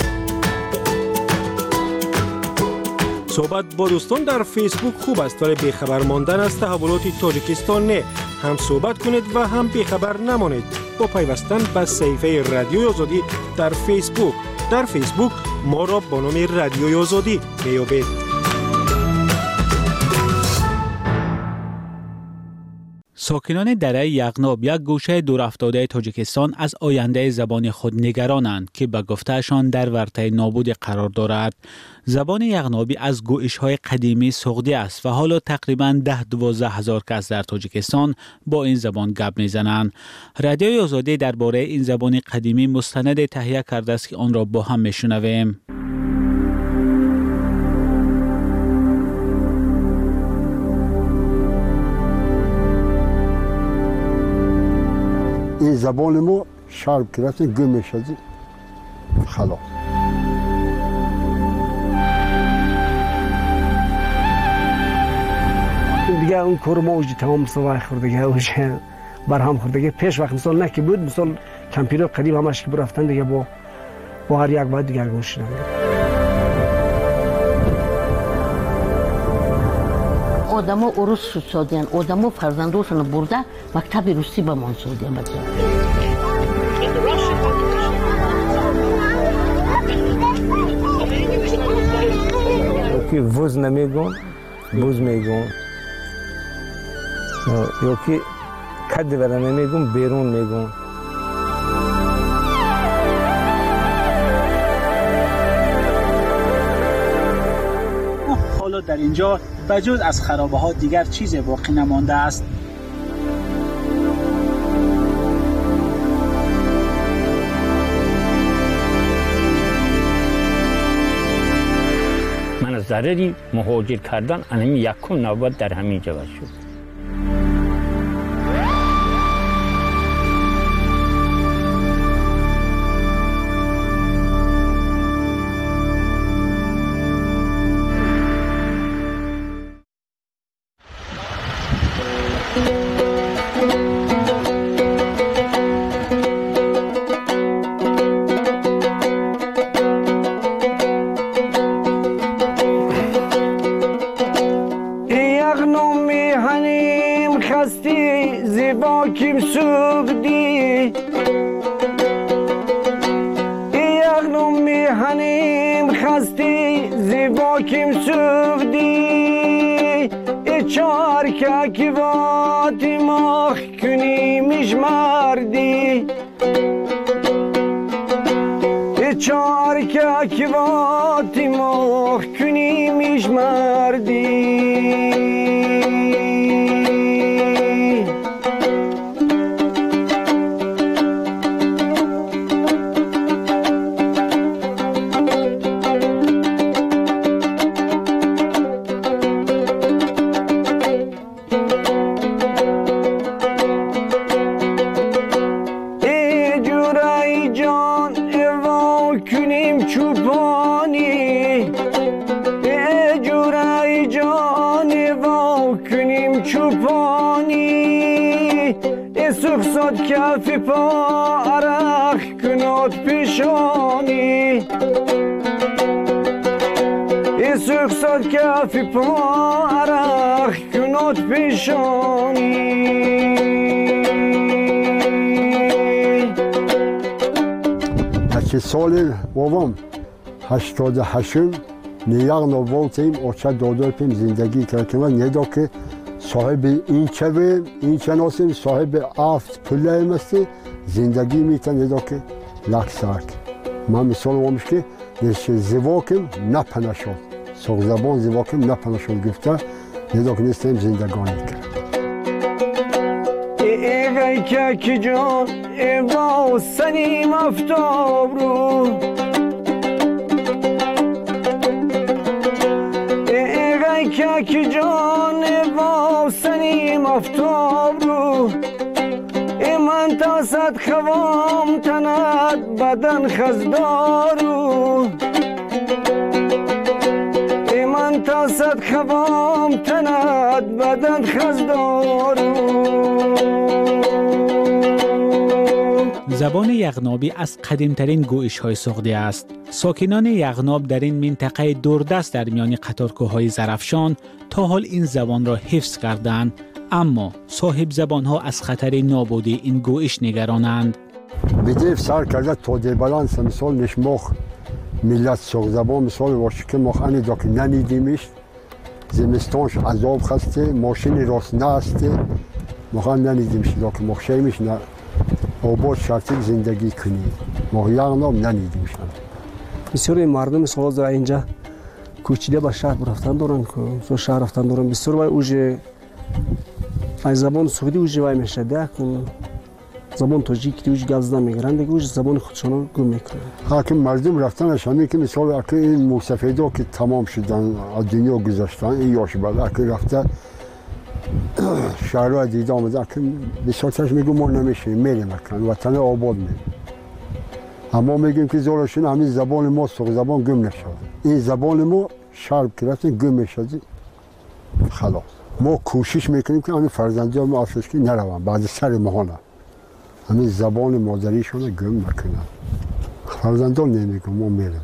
صحبت با دوستان در فیسبوک خوب است ولی بیخبر ماندن از تحولات تاجیکستان نه. هم صحبت کنید و هم بیخبر نمانید با پیوستن به صفحه رادیوی آزادی در فیسبوک. در فیسبوک ما را با نام رادیوی آزادی میابید. ساکنان دره یغناب یک گوشه دورافتاده تاجیکستان از آینده زبان خود نگرانند که به گفتهشان در ورطه نابود قرار دارد. زبان یغنابی از گویش‌های قدیمی سوخته است و حالا تقریباً 10-12 هزار کس در تاجیکستان با این زبان گپ میزنند. رادیوی آزادی درباره این زبان قدیمی مستند تهیه کرده است که آن را با هم میشنویم. این زبان ما شرب کرده گم شده خلاص. دیگه اون کار ما اوجی تمام سوای خوردگی اوجی برهم خوردگی پیش وقت مثال نه که بود مثال کمپیوتر قدیم همش که برفتن دیگه با هر یک باید دیگر گوش شدن. آدم‌ها عروس شد سادیان، آدم‌ها فرزندوشون برده مکتب روسی به من سادیان بچه. که وز نمیگن، بوز میگن. یا که کد برای نمیگن، بیرون میگن. حالا در اینجا بجز از خرابه ها دیگر چیز باقی نمانده است. من از ضرری مهاجر کردن انمی یکم نوبت در همین جا شد. Kim sugdi Yagnom mi hanim khasti ziba kim sugdi Char ka kivati makh kuni mijmardi Char ka kivati makh kuni mijmardi سخصد کفی پا عرق کنات پیشانی سخصد کفی پا عرق کنات پیشانی که سال بابام 88 نیاق نوولتیم اوچه دادر پیم زندگی کردیم نیدو که صاحب این چه این چناسیم صاحب افت پله مستی زندگی میتن نیدو که لکساک من مثال وامش که نشه زواکم نپنه شد سوق زبان زواکم نپنه شد گفته نیدو که نیستیم زندگانی کرد ای که جان ای با سنیم افتاب رو ای که جان ای با سنیم افتاب رو ای من تا صد خوام تند بدن خزدارو ای من تا صد خوام تند بدن خزدارو. زبان یغنابی از قدیمترین گویش‌های سغدی است. ساکنان یغناب در این منطقه دوردست در میان قطارکوه‌های زرافشان تا حال این زبان را حفظ کردند، اما صاحب زبان‌ها از خطر نابودی این گویش نگرانند. بدیف سر کرده تا دیبالانس مثال نشمخ ملت سغد زبان مثال باشه که مخانی دا که ننیدیمش زمستانش عذاب خسته ماشین راست نهسته مخان ننیدیمش دا که مخشیمش نه آباد شرطی زندگی کنی ما یغناب ننیدیمش. بسیاری مردم مثال در اینجا کوچیده به شهر رفتن دارن که شهر رفتن دارن بسیار وای اوج از زبان سعودی اوج وای میشه ده کن زبان تاجیکی اوج گاز نمیگیرن دیگه اوج زبان خودشون گم میکنن. حاکم مردم رفتنش همین که مثال اگه این موسفیدا که تمام شدن از دنیا گذاشتن این یاش بالا اگه رفته شهرها دیده آمده که بسیارتش میگم ما نمیشه میریم اکن وطن آباد میریم اما میگیم که زورشون همین زبان ما سوق زبان گم نشد این زبان ما شرب کرده گم میشد خلاص ما کوشش میکنیم که همین فرزندان ما افسوس که نرون بعد سر ماهانه همین زبان مادریشون گم نکنن فرزندان نمیگم ما میریم.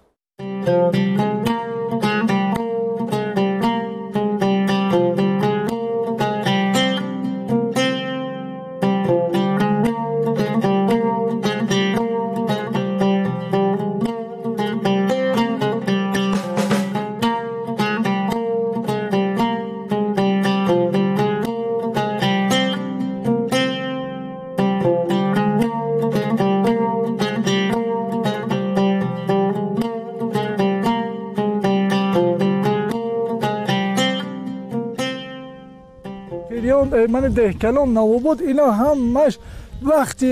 من دهکلام نواباد اینا همش وقتی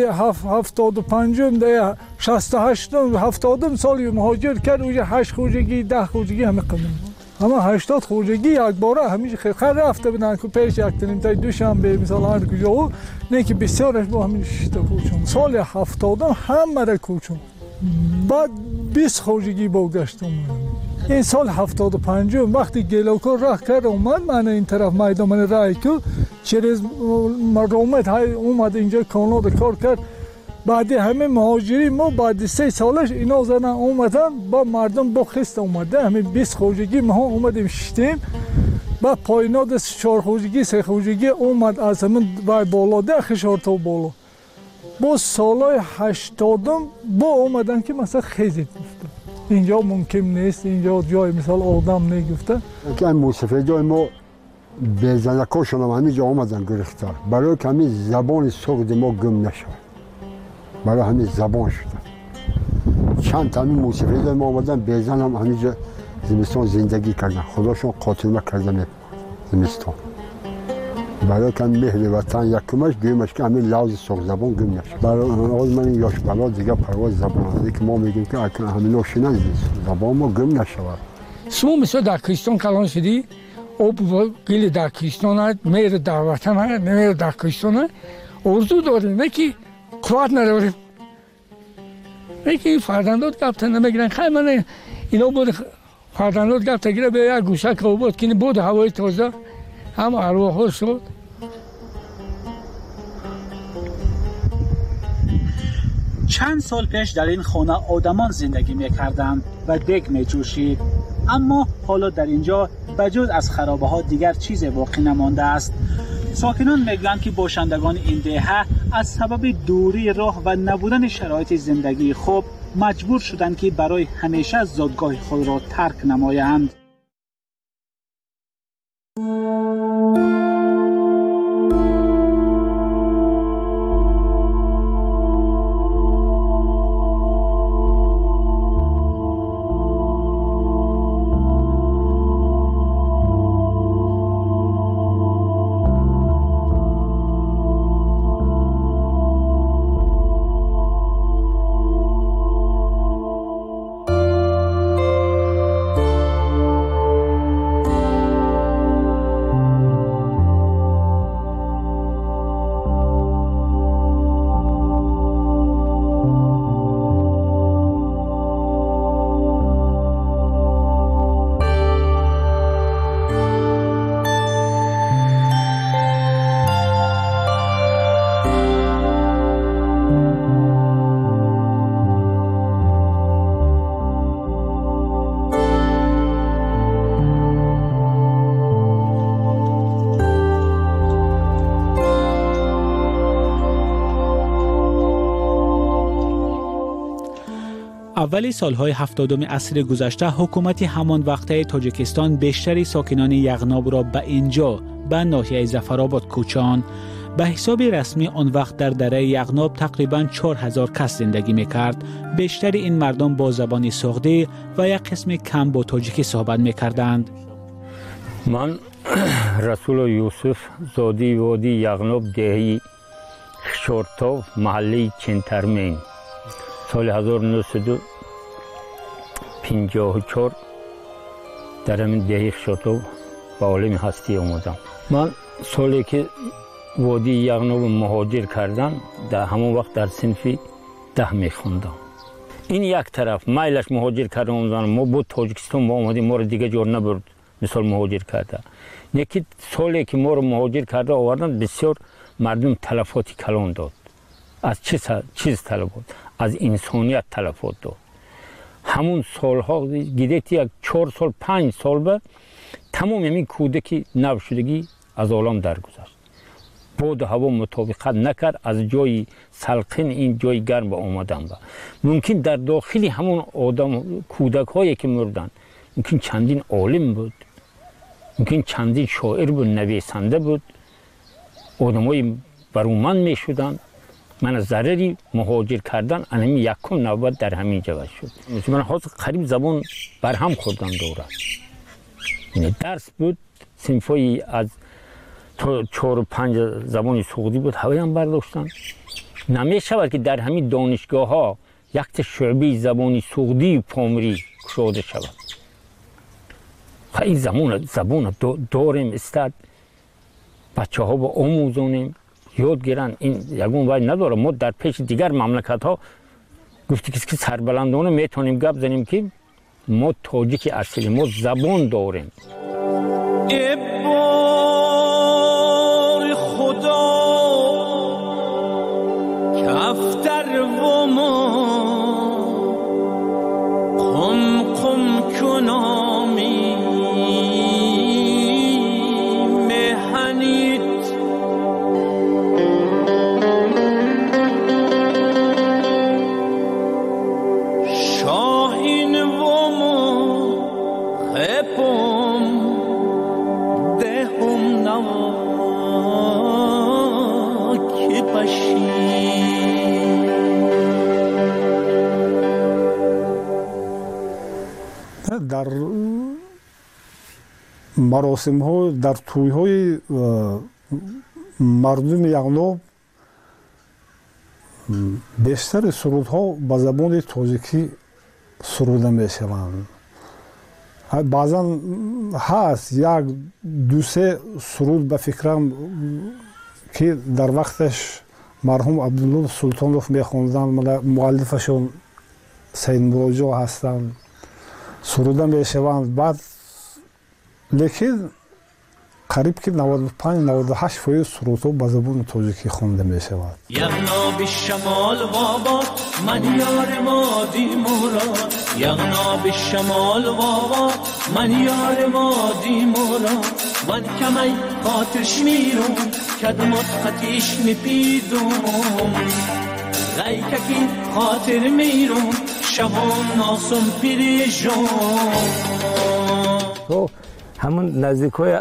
75 ده 68 70 سال مهاجر کرد اوج 8 خوجگی 10 خوجگی همه قدیم اما 80 خوجگی یک باره همیشه خیر رفته بودن که پیش یک تنیم تا دوشنبه مثلا هر کجا نه که بسیارش با همین شتا کوچون سال 70 همه را کوچون بعد 20 خوجگی بگشتم این سال 75 وقتی گلوکو راه کرد اومد من این طرف میدان من راه کو چریز مرومت های اومد اینجا کانادا کار کرد بعد همه مهاجری ما بعد 3 سالش اینا زدن اومدن با مردم با خست اومده همه 20 خوجگی ما اومدیم شتیم با پاییناد 4 خوجگی 3 خوجگی اومد از همون بالا ده خشار تا بالا با سالای 80 با اومدن که مثلا خیزید گفتم اینجا ممکن نیست اینجا جای مثال آدم نگفته که این موسیقی جای ما به زنکاشون هم همینجا آمدن گرفتار برای که همین زبان سغد ما گم نشد برای همین زبان شدن چند تا همین موسیقی جای ما آمدن به زن هم همینجا زمستان زندگی کردن خداشون قاتل کردن زمستان برای که مهر وطن یکمش دویمش که همین لحظ سغد زبان گم نشد برای آن من این یاش بلا دیگه پرواز زبان هستی که ما میگیم که همین نوشینه زبان ما گم نشود شما مثلا در کریستان کلان شدی آب گیل در کریستان هست مهر در وطن هست مهر در کریستان هست ارزو داریم نه که قوت نداریم نه که فرزندات گفتن نمیگیرن خیلی من اینا بود فرزندات گفت گیره به یک گوشه که بود که بود هوای تازه هم ارواح ها شد چند سال پیش در این خانه آدمان زندگی میکردند و دگ میجوشید اما حالا در اینجا بجز از خرابه ها دیگر چیزی باقی نمانده است. ساکنان میگویند که باشندگان این دهه از سبب دوری راه و نبودن شرایط زندگی خوب مجبور شدند که برای همیشه زادگاه خود را ترک نمایند. اولی سالهای 70 عصر گذشته حکومت همان وقته تاجیکستان بیشتری ساکنان یغناب را به اینجا به ناحیه ظفرآباد کوچاند. به حساب رسمی آن وقت در دره یغناب تقریباً 4000 کس زندگی میکرد. بیشتر این مردم با زبان سوغدی و یک قسم کم با تاجیکی صحبت میکردند. من رسول یوسف زادی وادی یغناب دهی خشورتاو محله چنترمین سال 1954 در همین دهی خشورتاو با عالم هستی آمدم. من سالی که وادی یغناب مهاجر کردم در همون وقت در صنف 10 میخوندم. این یک طرف مایلش مهاجر کردم ما بود تاجیکستان ما آمدیم ما رو دیگه جور نبرد مثال مهاجر کرده. یکی سالی که ما رو مهاجر کرده آوردن بسیار مردم تلفاتی کلان داد. از چیز تلفات؟ از انسانیت تلفات داد. همون سالها گیدیتی یک 4 سال 5 سال به تمام همین کودکی نو شدگی از عالم درگذشت. باد هوا مطابقت نکرد از جای سلقین این جای گرم به آمدن با. ممکن در داخلی همون آدم کودک هایی که مردن ممکن چندین عالم بود، ممکن چندین شاعر بود، نویسنده بود، آدمای برومند می شدن. من از ضرری مهاجر کردن انمی یکم نوبت در همین جواب شد. من حاضر قریب زبان برهم خوردم دوره. این درس بود صنفای از 4 و 5 زبان سوغدی بود هوای هم برداشتن. نمی شود که در همین دانشگاه ها یک شعبه زبانی سوغدی پامری کشاده شود. این زبان داریم استاد بچه ها با آموزانیم یاد گیرن. این یگون وای نداره. ما در پیش دیگر مملکت ها گفتی که سربلندانه میتونیم گپ زنیم که ما تاجیک اصلی ما زبان داریم. خدا کفتر و ما قم قم کنامی مهنید شاهین و ما خپم دهم نوا در مراسم ها در توی های مردم یغناب بیشتر سرود ها به زبان تاجیکی سروده می شوند. بعضا هست یک 2-3 سرود به فکرم که در وقتش مرحوم عبدالله سلطانوف میخوندن، مؤلفشون سید مراجع هستند، سروده میشوند. بعد لیکن قریب که 95-98% سرودها به زبان تاجیکی خونده میشود. یغناب شمال بابا من یار مادی مراد، یغناب شمال بابا من یار مادی مراد، من کمی خاطرش میرم کدمت خطیش میپیدم، غیککی خاطر میرم شبان ناسم پریشان. تو همون نزدیک های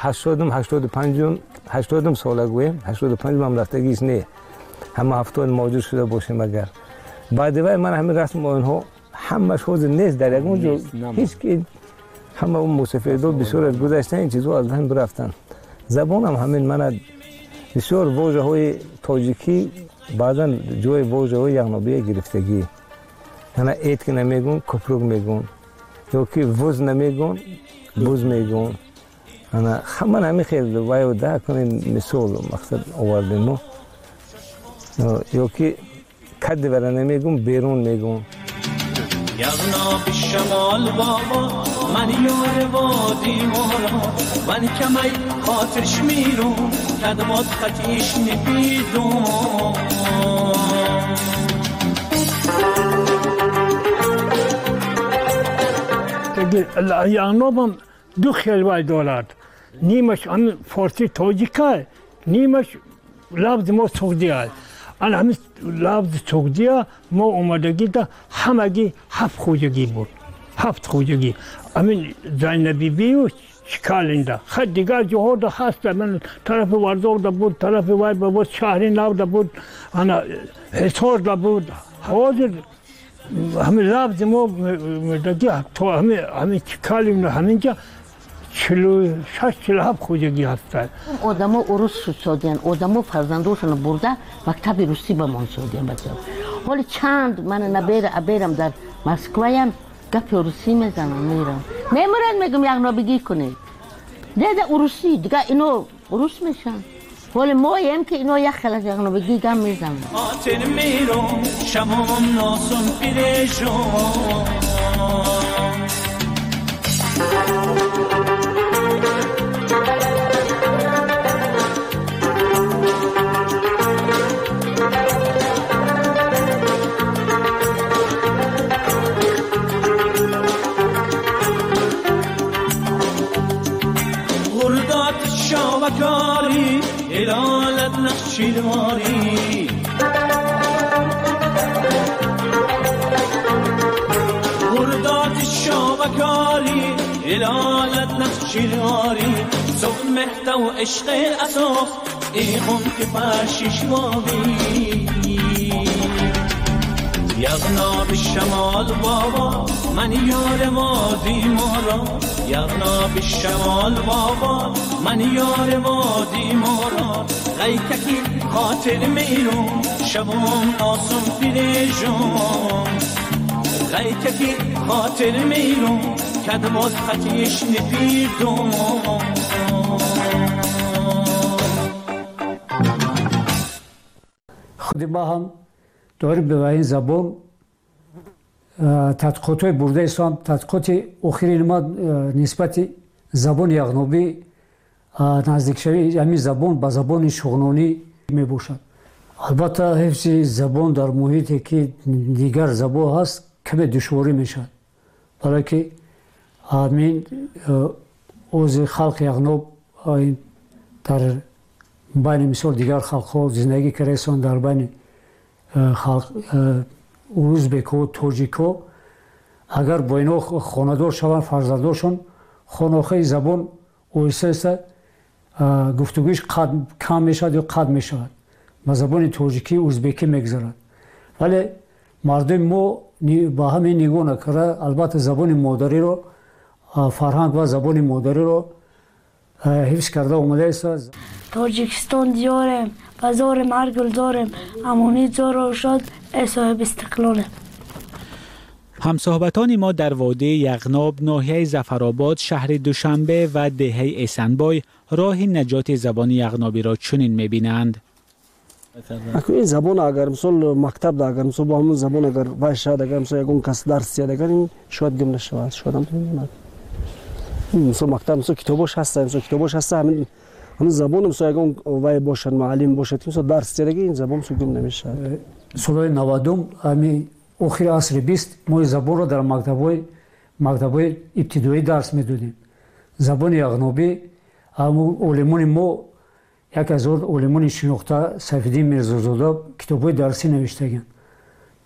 80 ساله گویم 85 هم رفتگیش نه همه 70 موجود شده باشیم. اگر بعد من همین رسم اونها همه شوز نیست در یکون جو هیچ که همه اون موسیقیدو بسیار از گذشته این چیزو از هم برفتن. زبان هم همین من بسیار واژه های تاجیکی بعضا جای واژه های یغنابی گرفتگی. من ایت که نمیگون کپروگ میگون یا که وز نمیگون بوز میگون. من همین خیلی وایو ده کنین مثال مقصد آوردیم ما یا که کد برا نمیگون بیرون میگون. یغناب شمال بابا من یار وادی مارا من کمی خاطرش میرون کدمات خطیش نبیدون. یغناب هم دو خیلی دارد نیمش همین فارسی تاجیکه نیمش لفظ ما سعودی است. آن همین لفظ سعودی ما اومدگی دا همگی 7 خوجگی بود 7 خوجگی همین زینبی بیو شکالنده خد دیگر جاها دا هست. من طرف ورزاق دا بود طرف وای بود شهری نو دا بود انا حصار دا بود. حاضر همین لفظ ما مدگی تو همین شکالیم همینجا 46-47 خوجگی هستند. آدم ها عروس شدن آدم ها فرزندوشون برده مکتب روسی به من شدن بچه. حالا چند من نبیرم در مسکویم گپ روسی میزنم میرم میمورن میگم یغنابگی کنید دیده روسی دیگه اینو روس میشن. حالا ما هم که اینو یک خیلی یغنابگی گم میزنم. خاطر میرم شمام ناسم پریشان. شاوکاری الالت نقشی داری وردات شاوکاری الالت نقشی داری صبح مهتا و عشق اساس ایخون که پرشش وابی. یغناب شمال بابا من یار وادی مارا یغناب شمال بابا من یار وادی مارا غیککی خاطر میرون شبام ناسم پریشان. غیککی خاطر میرون کدمات خطیش نپیدون. خود ما هم داریم به این زبان تحقیقات های برده ایستان. تحقیقات اخیری ما نسبت زبان یغنابی نزدیک شوی همین زبان به زبان شغنانی می باشد. البته حفظ زبان در محیطی که دیگر زبان هست کمی دشواری می شود برای که همین اوضاع خلق یغناب در بین مثال دیگر خلق ها زندگی کرده ایستان در بین خلق ازبک و تاجیک ها اگر با اینا خاندار شوند فرزنداشون خانواده زبان اویسته گفتگویش کم می شود یا قد می شود و زبان تاجیکی ازبکی میگذرد. ولی مردم ما با همین نگاه نکرده البته زبان مادری رو فرهنگ و زبان مادری رو حفظ کرده اومده است. تاجیکستان دیارم بازارم هر گلزارم امانی زار شد صاحب استقلالم. همصحبتان ما در وادی یغناب ناحیه ظفرآباد شهر دوشنبه و دهه احسنبای راه نجات زبان یغنابی را چنین می‌بینند. این زبان اگر مثلا مکتب دا اگر مثلا با همون زبان اگر باشه اگر مثلا یکون کس درس یاد اگر این شاید گم نشود شاید هم نمی‌دونم مثلا مکتب مثلا کتابش هست مثلا کتابش هست همین زبان مثلا یکون وای باشن معلم باشه مثلا درس یاد این زبان مثلا گم نمیشه. سال 90 همین آخر عصر 20 ما زبان را در مکتب‌های ابتدایی درس می‌دادیم. زبان یغنابی همون علمان ما یک از علمان شناخته سیفالدین میرزازاده کتاب‌های درسی نوشتگن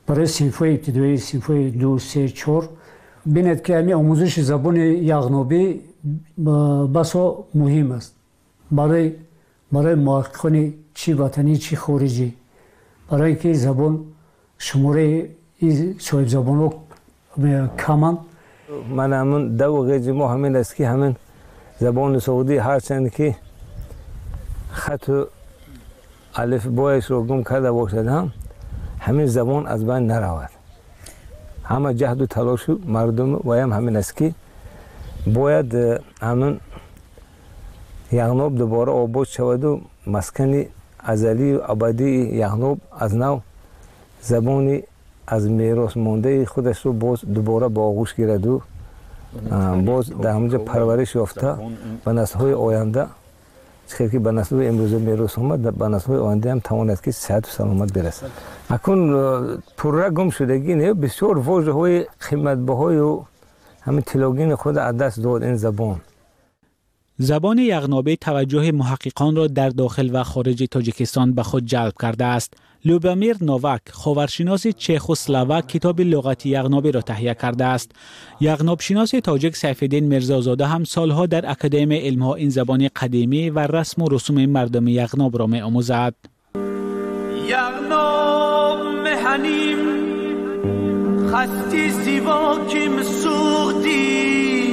برای صنف‌های ابتدایی، صنف‌های 2 3 4 ببینید که همین آموزش زبان یغنابی بسا مهم است برای محققان چی وطنی چی خارجی، برای که زبان شماره صاحب زبان‌ها کمند. من همون دوغه ما همین است که همین زبان سعودی هرچند که خط و الف بایش رو گم کرده باشد هم همین زبان از بین نرود. همه جهد و تلاش مردم و همین است که باید همین یغناب دوباره آباد شود و مسکن ازلی و ابدی یغناب از نو زبانی از میراث مانده خودش رو باز دوباره با آغوش گیرد و باز در همونجا پرورش یافته به نسل‌های آینده، چون که به نسل امروز میراث آمد به نسل‌های آینده هم تواند که صحت و سلامت برسد. اکنون پرره گم شدگی نه، بسیار واژه‌های قیمت‌بهای و همین تلاگین خود از دست داد این زبان. زبان یغنابی توجه محققان را در داخل و خارج تاجیکستان به خود جلب کرده است. لوبامیر نوواک، خاورشناس چخ و سلواک، کتاب لغت یغنابی را تهیه کرده است. یغنابشناس تاجیک سیفالدین میرزازاده هم سالها در اکادمی علم‌ها این زبان قدیمی و رسم و رسوم مردم یغناب را می‌آموزد. یغناب مهنیم خستی زیبا کیم سوختی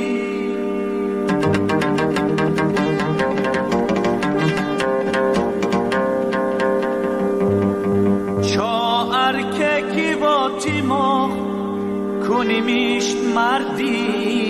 که با تیما کنیمیش مردی.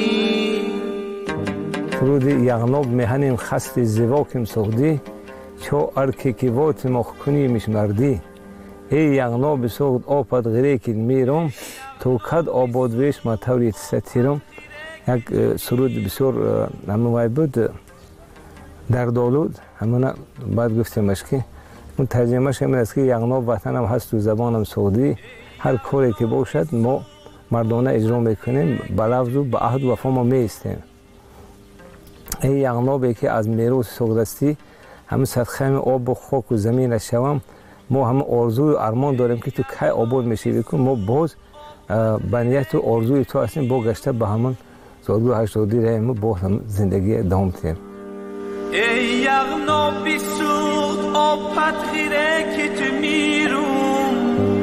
سرود یغناب میهنیم خست زیواکیم سخدی چو ارکه که با تیما کنیمیش مردی. ای یغناب سخد آپد غیره که میرم تو کد آباد ویش ما توریت ستیرم. یک سرود بسیار همه بود در دالود همونه باید گفتیمش که اون ترجمهش همین است که یغناب وطنم هست و زبانم سعودی، هر کاری که باشد ما مردانه اجرا میکنیم، به لفظ و به عهد و وفا ما میستیم. ای یغنابی که از میراث سعودستی همه صدقه آب و خاک و زمین شوم، ما همه آرزوی و ارمان داریم که تو کی آباد میشی بکن، ما باز بنیت و آرزوی تو هستیم با گشته به همون زادگاه هشتادی رهیم با هم زندگی ادامه میدیم. ای یغنابی سوخت آبت غیره که تو میروم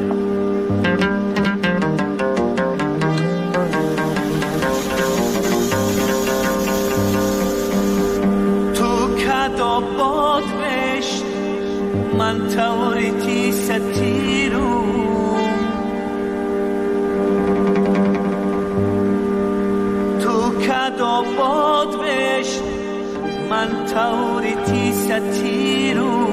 تو کد آباد بشت من توریتی ستیروم تو کد آباد بشت من توریتی ستیرو.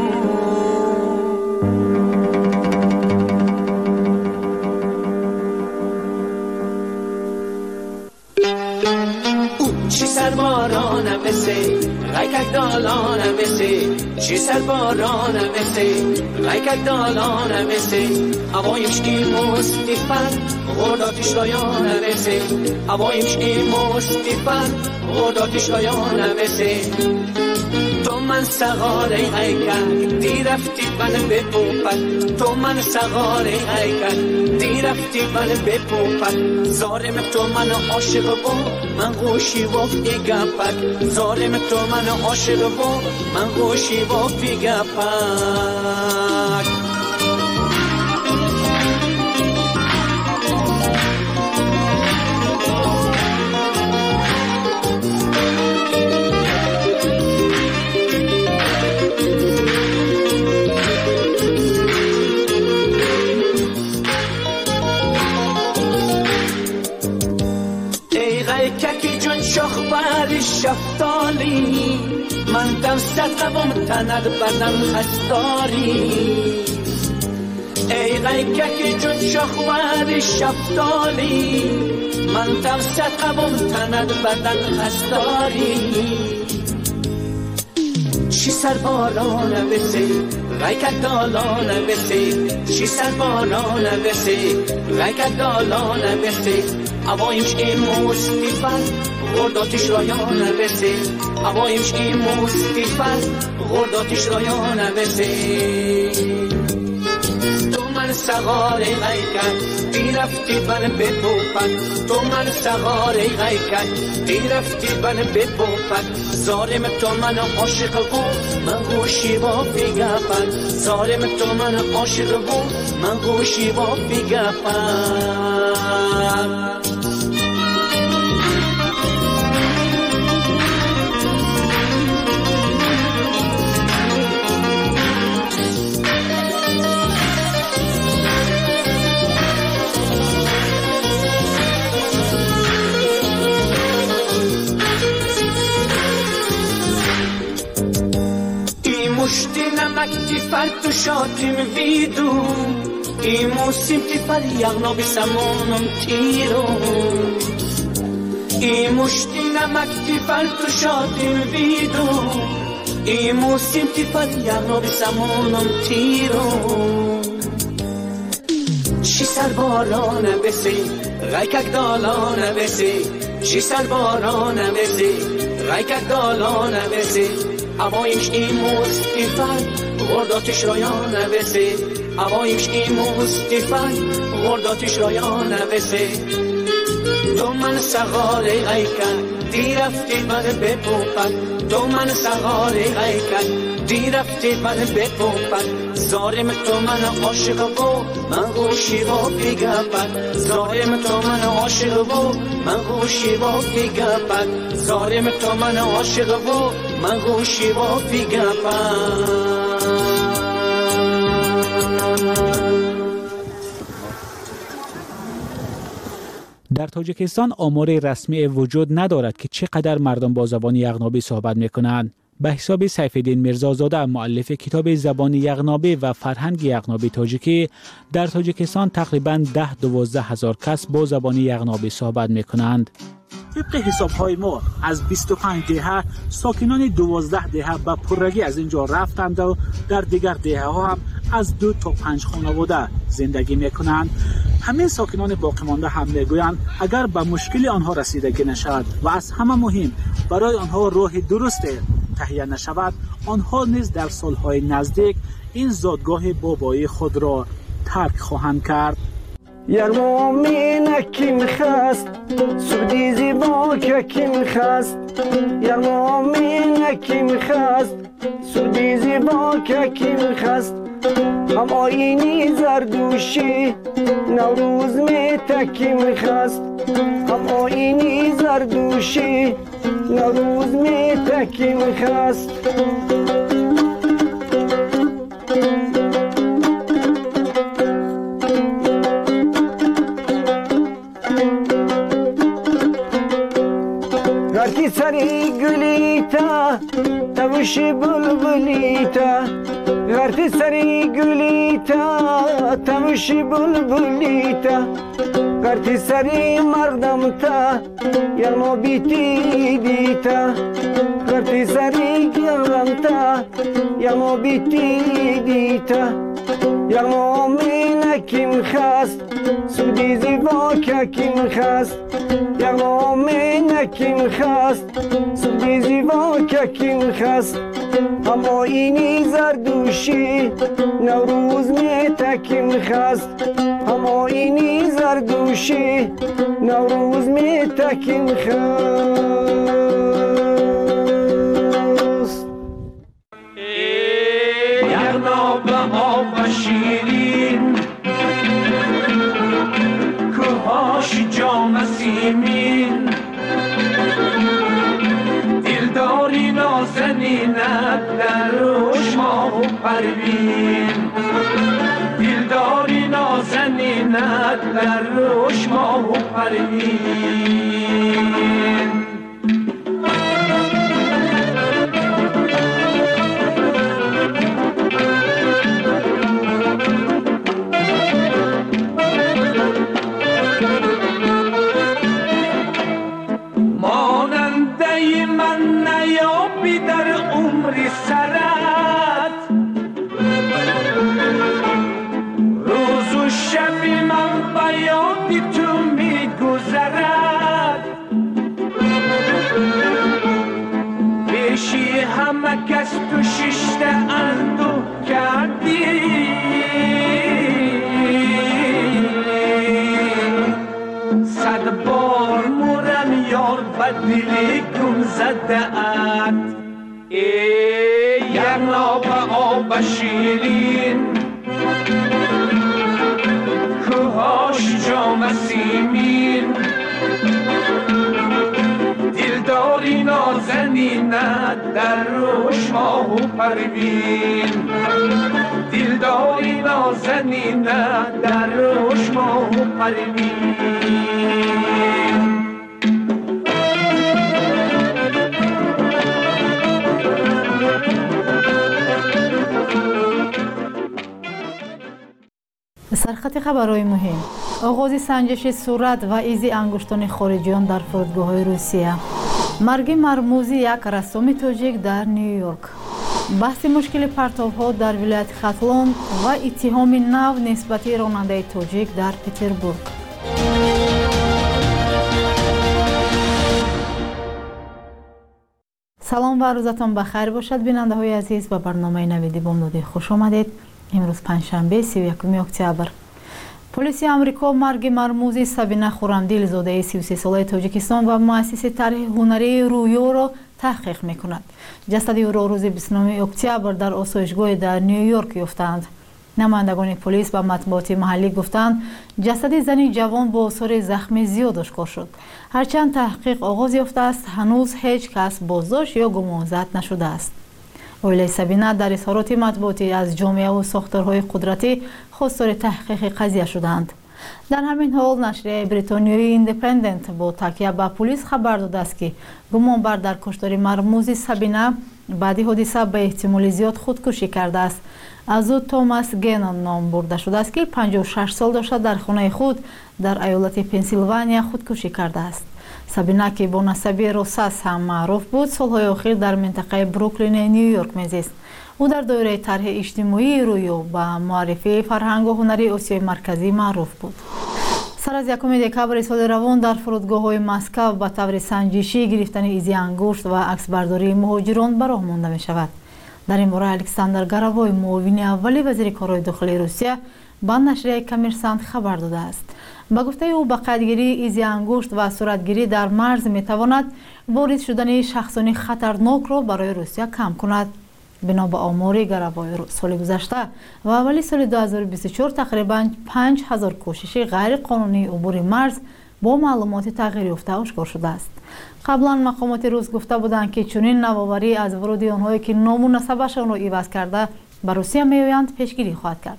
چی سربارانم بسی غیکک دالانم بسی چی سربارانم بسی غیکک دالانم بسی هوایمش کی مستیفن غرداتش رایانم بسی هوایمش کی مستیفن غرداتش رایانم بسی تو من سغاره غیکک دی رفتی من به پوپک تو من سغاره غیکک دی رفتی من به پوپک زارم تو من عاشق با من گوشی و پیگپک زارم تو من عاشق با من گوشی و پیگپک. شفتالی من دم صدقم تند بدن خستاری ای غیکک جون شخوار شفتالی من دم صدقم تند بدن خستاری چی سرباران بسی غیکک دالان بسی چی سرباران بسی غیکک دالان بسی هوایمش این مستیفن غرداتش رایان بسی هوایمش این مستیفن غرداتش رایان بسی تو من سغار غیکن دی رفتی بن بپوپن تو من سغار غیکن دی رفتی بن بپوپن ظالم تو من عاشق بود من گوشی با بگپن ظالم تو من عاشق بود من گوشی با بگپن مشتی نمک تیفر تو شاتیم ویدو ای موسیم تیفر یغنا بسمونم تیرو ای مشتی نمک تیفر تو شاتیم ویدو ای موسیم تیفر یغنا بسمونم تیرو شی سر بارانه بسی غیکک دالانه بسی شی سر بارانه بسی غیکک دالانه بسی اوایمش این مستیفن غرداتش رایانه بسی اوایمش این مستیفن غرداتش رایانه بسی تو من سغاره ایکن دی رفتی من بپوپن تو من سغاره ایکن دی رفتی من بپوپن ظالم تو من عاشق و من گوشی با بگپن ظالم تو من عاشق و من گوشی با بگپن ظالم تو من عاشق و من گوشی با بگپن در تاجیکستان آمار رسمی وجود ندارد که چقدر مردم با زبان یغنابی صحبت میکنند. به حساب سیفالدین میرزازاده مؤلف کتاب زبان یغنابی و فرهنگ یغنابی تاجیکی در تاجیکستان تقریباً 10-12 هزار کس با زبان یغنابی صحبت میکنند. طبق حساب‌های ما از 25 دهه ساکنان 12 دهه به پررگی از اینجا رفتند و در دیگر دهه ها هم از 2 تا 5 خانواده زندگی میکنند. همه ساکنان باقی مانده هم میگویند اگر به مشکل آنها رسیدگی نشود و از همه مهم برای آنها راه درست تهیه نشود، آنها نیز در سالهای نزدیک این زادگاه بابایی خود را ترک خواهند کرد. یرمومین کیم خست سودی زیبا که کیم خست یرمومین کیم خست سودی زیبا که کیم خست هم آینی زردوشی نوروز می تکیم خست هم آینی زردوشی نوروز می تکیم خست گرتی سری گلیتا تمشی بلبلیتا گرتی سری گلیتا تمشی بلبلیتا گرتی سری مردم تا یلما بیتی دیتا گرتی سری گرم تا یلما بیتی دیتا یلما مینه کیم خست سودی زیبا که کیم خست یلما مینه کیم خست سودی زیبا که کیم خست اما اینی زردوشی نوروز می تکیم خست اما اینی زردوشی نوروز می تکیم خست یغناب آب شیرین کوهاش جام سیمین دلداری نازنینت در روش ماه و پروین دلداری نازنینت در روش ماه و پروین کس تو ششته اندو کردی دلی گم زده‌ات ای یغناب آب شیرین کوهاش جام سیمین دلداری نازنینت در روش ماه و پروین دلداری نازنینت در روش ماه و پروین سرخط خبرهای مهم: آغاز سنجش صورت و ایزی انگشتان خارجیان در فرودگاه‌های روسیه، مرگ مرموزی یک رسام تاجیک در نیویورک، بحث مشکل پرتاب‌ها در ولایت خاتلون و اتهام نو نسبت راننده تاجیک در پتربورگ. سلام و روزتان بخیر باشد بیننده‌های عزیز، به برنامه نویدی بامدادی خوش آمدید. امروز پنجشنبه 31 اکتبر. پلیس آمریکا مرگ مرموزی سبینه خورمدیل زاده 33 ساله تاجیکستان و مؤسس طرح هنری رویو را تحقیق می‌کند. جسد او را روز 29 اکتبر در آسایشگاه در نیویورک یافتند. نمایندگان پلیس و مطبوعات محلی گفتند جسد زنی جوان با آثار زخم زیاد آشکار شد. هرچند تحقیق آغاز یافته است، هنوز هیچ کس بازداشت یا گمانزد نشده است. اویلی سبینه در اظهارات مطبوعاتی از جامعه و ساختارهای قدرتی خواستار تحقیق قضیه شدند. در همین حال نشریه بریتانیایی ایندیپندنت با تکیه به پلیس خبر داده است که گمانبر در کشتار مرموز سبینه بعد حادثه به احتمال زیاد خودکشی کرده است. از او توماس گنون نام برده شده است که 56 سال داشته در خانه خود در ایالت پنسیلوانیا خودکشی کرده است. سبینه که با نسبی روساس هم معروف بود، سالهای اخیر در منطقه بروکلین نیویورک میزیست. او در دوره طرح اجتماعی رویو با معرفی فرهنگ و هنری آسیای مرکزی معروف بود. سر از 1 دکبر سال روان در فرودگاه‌های مسکو به طور سنجشی گرفتن ایزی انگشت و عکسبرداری مهاجران به راه مانده می شود. در این باره الکساندر گراوای معاون اولی وزیر کارهای داخلی روسیه به نشریه کامرسانت خبر داده است. با گفته او به قیدگیری ایزی انگشت و صورتگیری در مرز می تواند وارد شدن شخصان خطرناک را برای روسیه کم کند. بنا به آمار گراوای سال گذشته و اولی سال 2024 تقریبا 5000 کوشش غیر قانونی عبور مرز با معلومات تغییر یافته آشکار شده است. قبلا مقامات روس گفته بودند که چنین نوآوری از ورود آنهایی که نام و نسبشان را عوض کرده به روسیه میآیند پیشگیری خواهد کرد.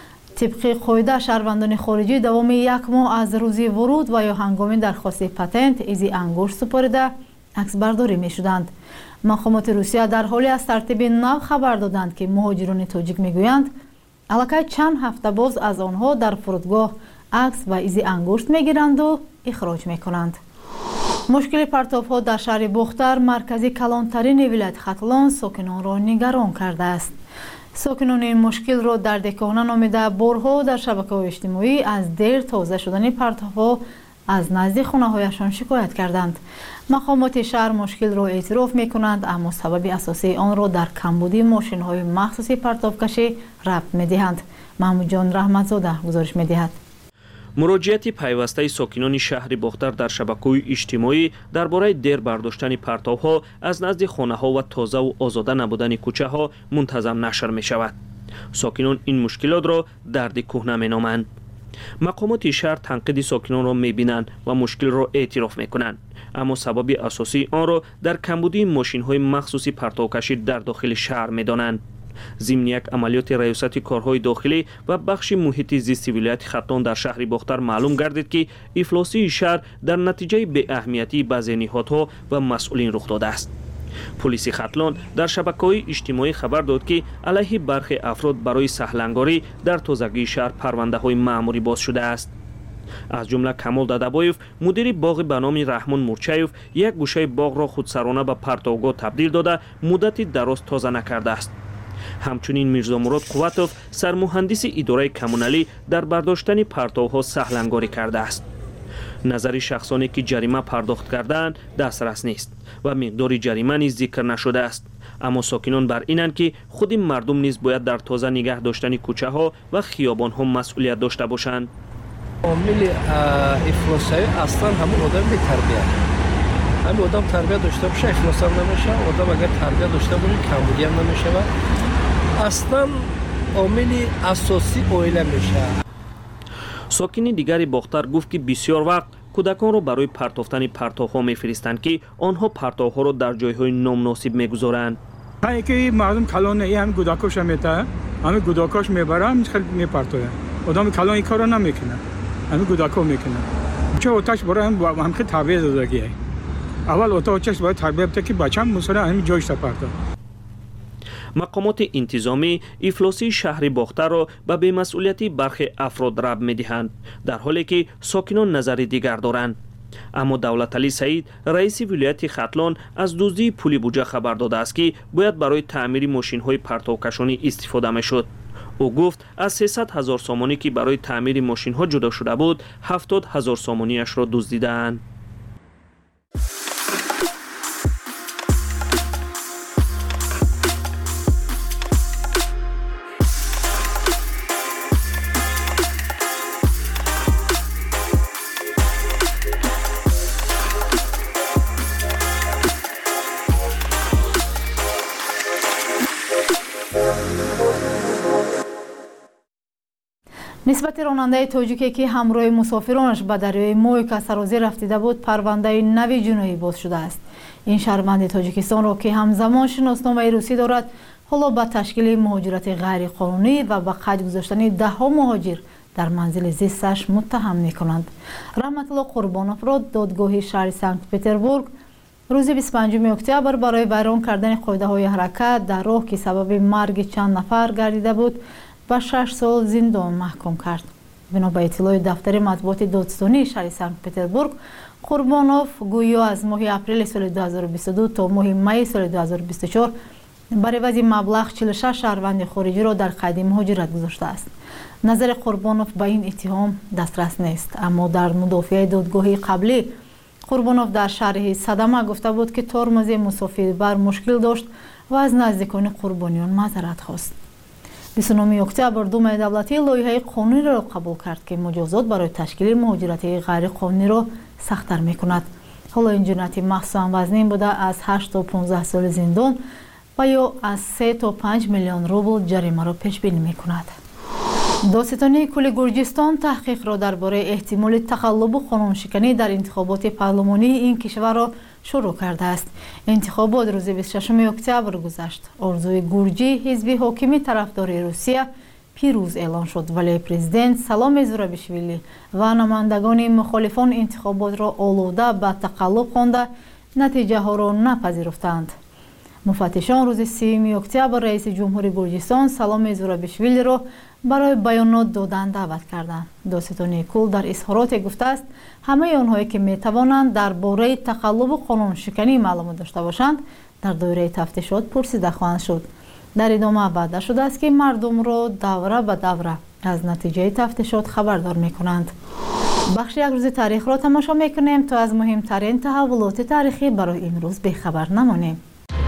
طبق قاعده شهروندان خارجی دوام 1 ماه از روزی ورود و یا هنگام درخواست پتنت ایزی انگشت سپارده عکس برداری می شدند. مقامات روسیه در حالی از ترتیب نو خبر دادند که مهاجران تاجیک میگویند الکی چند هفته باز از آنها در فرودگاه عکس و ایزی انگشت میگیرند و اخراج میکنند. مشکل پرتاب‌ها در شهر بختر مرکزی کلانترین ولایت خاتلون ساکنان را نگران کرده است. ساکنان این مشکل را در دکانه نامیده بارها در شبکه‌های اجتماعی از دیر تازه شدن پرتاب‌ها از نزد خانه‌هایشان شکایت کردند. مقامات شهر مشکل را اعتراف می‌کنند، اما سبب اساسی آن را در کمبودی ماشین‌های مخصوص پرتابکشی ربط می‌دهند. محمود جان رحمتزاده گزارش می‌دهد. مراجعت پیوسته ساکنان شهر بختر در شبکه‌های اجتماعی درباره دیر برداشتن پرتاب‌ها از نزد خانه‌ها و تازه و آزاده نبودن کوچه‌ها منتظم نشر می‌شود. ساکنان این مشکلات را درد کهنه می‌نامند. مقامات شهر تنقید ساکنان را می‌بینند و مشکل را اعتراف می‌کنند، اما سبب اساسی آن را در کمبودی ماشین‌های مخصوصی پرتابکشی در داخل شهر می‌دانند. ضمن یک عملیات ریاست کارهای داخلی و بخش محیط زیستی ولایت خاتلون در شهر بختر معلوم گردید که افلاسی شهر در نتیجه بی اهمیتی بعضی نهادها و مسئولین رخ داده است. پلیس خاتلون در شبکه‌های اجتماعی خبر داد که علیه برخی افراد برای سهلنگاری در تازگی شهر پرونده‌های مأموری باز شده است. از جمله کمال دادابایف مدیر باغ به نام رحمان مورچایف یک گوشه باغ را خودسرانه به پرتابگاه تبدیل داده مدتی دراز تازه نکرده است. همچنین میرزا مراد قوتوف سرمهندس اداره کمونالی در برداشتن پرتاب‌ها سهلنگاری کرده است. نظر شخصانی که جریمه پرداخت کردند دسترس نیست و مقدار جریمه نیز ذکر نشده است، اما ساکنان بر اینند که خود مردم نیز باید در تازه نگه داشتن کوچه ها و خیابان ها مسئولیت داشته باشند. عامل افلاس‌های اصلا همون آدم بی تربیت همین آدم تربیت داشته باشه افلاس هم نمیشه. آدم اگر تربیت داشته باشه کمبودی هم نمیشه و اصلا عامل اساسی اویله میشه. ساکنی دیگری باختر گفت که بسیار وقت کودکان را برای پرتافتن پرتوها میفرستند که آنها پرتوها را در جایهای نامناسب میگذارند. هایی که مردم کلان ای هم کودکاش میته، همه کودکاش میبرن خیلی میپرتوه. آدم کلان این کارو نمیکنه. همه کودکا میکنه. چه آتش برای هم خیلی تربیت دادگیه. اول آتش باید تربیت بده که بچه‌م مثلا همین جایش تپرته. مقامات انتظامی افلاسی شهر باختر را به بی‌مسئولیتی برخی افراد ربط می‌دهند، در حالی که ساکنان نظر دیگر دارند. اما دولتعلی سعید رئیس ولایت ختلان از دزدی پول بودجه خبر داده است که باید برای تعمیر ماشین‌های پرتوکشانی استفاده می‌شد. او گفت از 300,000 سامانی که برای تعمیر ماشین‌ها جدا شده بود 70,000 سامانیش را دزدیدند. نسبت راننده تاجیکی که همراه مسافرانش به دریای مویکا سرازی رفتیده بود پرونده نوی جنایی باز شده است. این شهروند تاجیکستان را که همزمان شناسنامه روسی دارد حالا به تشکیل مهاجرت غیر قانونی و به قید گذاشتن ده‌ها مهاجر در منزل زیستش متهم می‌کنند. رحمت الله قربانوف را دادگاه شهر سنت پتربورگ روز 25 اکتبر برای ویران کردن قاعده‌های حرکت در راه که سبب مرگ چند نفر گردیده بود و 6 سال زندان محکوم کرد. بنا به اطلاع دفتر مطبوعات دادستانی شهر سنت پتربورگ، قربانوف گویا از ماه اپریل سال 2022 تا ماه می سال 2024 برای عوض مبلغ 46 شهروند خارجی را در قید مهاجرت گذاشته است. نظر قربانوف به این اتهام دسترس نیست، اما در مدافع دادگاهی قبلی قربانوف در شرح صدمه گفته بود که ترمز مسافربر مشکل داشت و از نزدیکان قربانیان معذرت خواست. 29 اکتبر دوم دولتی لایحه قانونی را قبول کرد که مجازات برای تشکیل مهاجرت غیر قانونی را سخت‌تر می‌کند. حالا این جنایت مخصوصاً وزنین بوده از 8 تا 15 سال زندان و یا از 3 تا 5 میلیون روبل جریمه را پیش بینی می‌کند. دادستانی کل گرجستان تحقیق را درباره احتمال تقلب و قانونشکنی در انتخابات پارلمانی این کشور را شروع کرده است. انتخابات روز 26 اکتبر گذشت. آرزوی گورجی حزب حاکمی طرفدار روسیه پیروز اعلان شد، ولی پرزیدنت سلام زورابیشویلی و نمایندگان مخالفان انتخابات را آلوده به تقلب خوانده نتیجه ها را نپذیرفتند. مفتشان روز 3 اکتبر رئیس جمهوری گرجستان سلام زورابیشویلی را برای بیانات دادن دعوت کردند. دادستانی کل در اظهارات گفته است همه آنهایی که می توانند درباره تقلب و قانون شکنی معلومات داشته باشند در دایره تفتیشات پرسیده خواهند شد. در ادامه وعده شده است که مردم را دوره به دوره از نتیجه تفتیشات خبردار می کنند. بخش یک روز تاریخ را تماشا می کنیم تا از مهمترین تحولات تاریخی برای امروز بخبر نمانیم.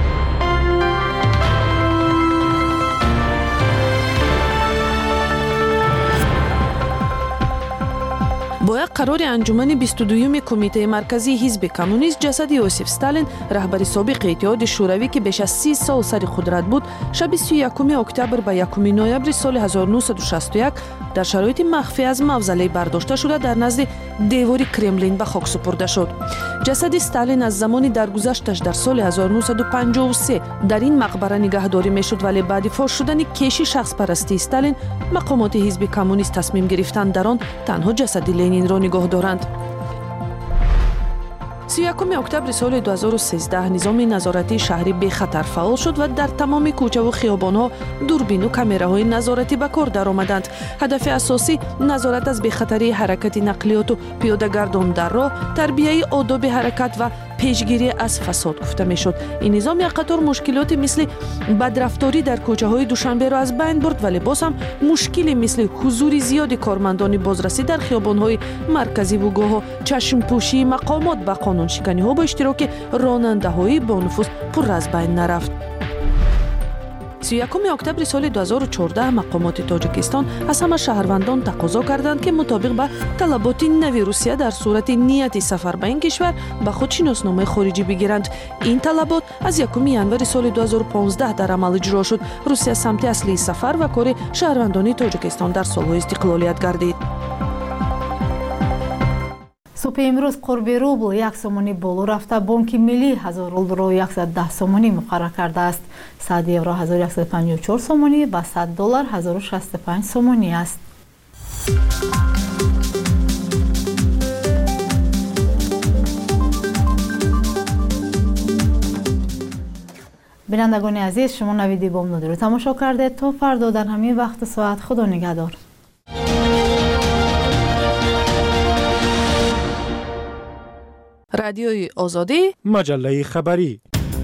با یک قرار انجمن 22 کمیته مرکزی حزب کمونیست جسد یوسف استالین رهبر سابق اتحاد شوروی که بیش از 30 سال سر قدرت بود شب 31 اکتبر به 1 نوامبر سال 1961 در شرایط مخفی از موزله برداشته شده در نزد دیوار کرملین به خاک سپرده شد. جسد استالین از زمانی درگذشتش در سال 1953 در این مقبره نگهداری میشد، ولی بعد فاش شدن کیش شخص پرستی استالین مقامات حزب کمونیست تصمیم گرفتند در آن تنها جسد لنین را نگاه دارند. 31 اکتبر سال 2013 نظام نظارتی شهری به خطر فعال شد و در تمام کوچه و خیابان‌ها دوربین و کامراهای نظارتی به کار درآمدند. هدف اساسی نظارت از بی‌خطری حرکت نقلیات و پیاده‌گردان در راه، تربیت آداب حرکت و پیشگیری از فساد گفته میشد. این نظام یک قطار مشکلات مثل بدرفتاری در کوچه‌های دوشنبه را از بین برد، ولی باز هم مشکلی مثل حضور زیاد کارمندان بازرسی در خیابان‌های مرکزی و گاه چشم‌پوشی مقامات به قانون شکنی‌ها با اشتراک راننده‌های با نفوذ پر از بین نرفت. 31 اکتبر سال 2014 مقامات تاجیکستان از همه شهروندان تقاضا کردند که مطابق به طلبات نوی روسیه در صورت نیت سفر به این کشور به خود شناسنامه خارجی بگیرند. این طلبات از 1 ژانویه سال 2015 در عمل اجرا شد. روسیه سمت اصلی سفر و کار شهروندان تاجیکستان در سالهای استقلالیت گردید. صبح امروز قرب روبل 1 سومانی بالا رفته. بانک ملی 1000 روبل را 110 سومانی مقرر کرده است. 100 یورو 1154 سومانی و 100 دلار 1065 سومانی است. بینندگان عزیز، شما نویدی بامدادی رو تماشا کرده. تا فردا در همین وقت ساعت خدا نگهدار. رادیوی آزادی، مجله خبری.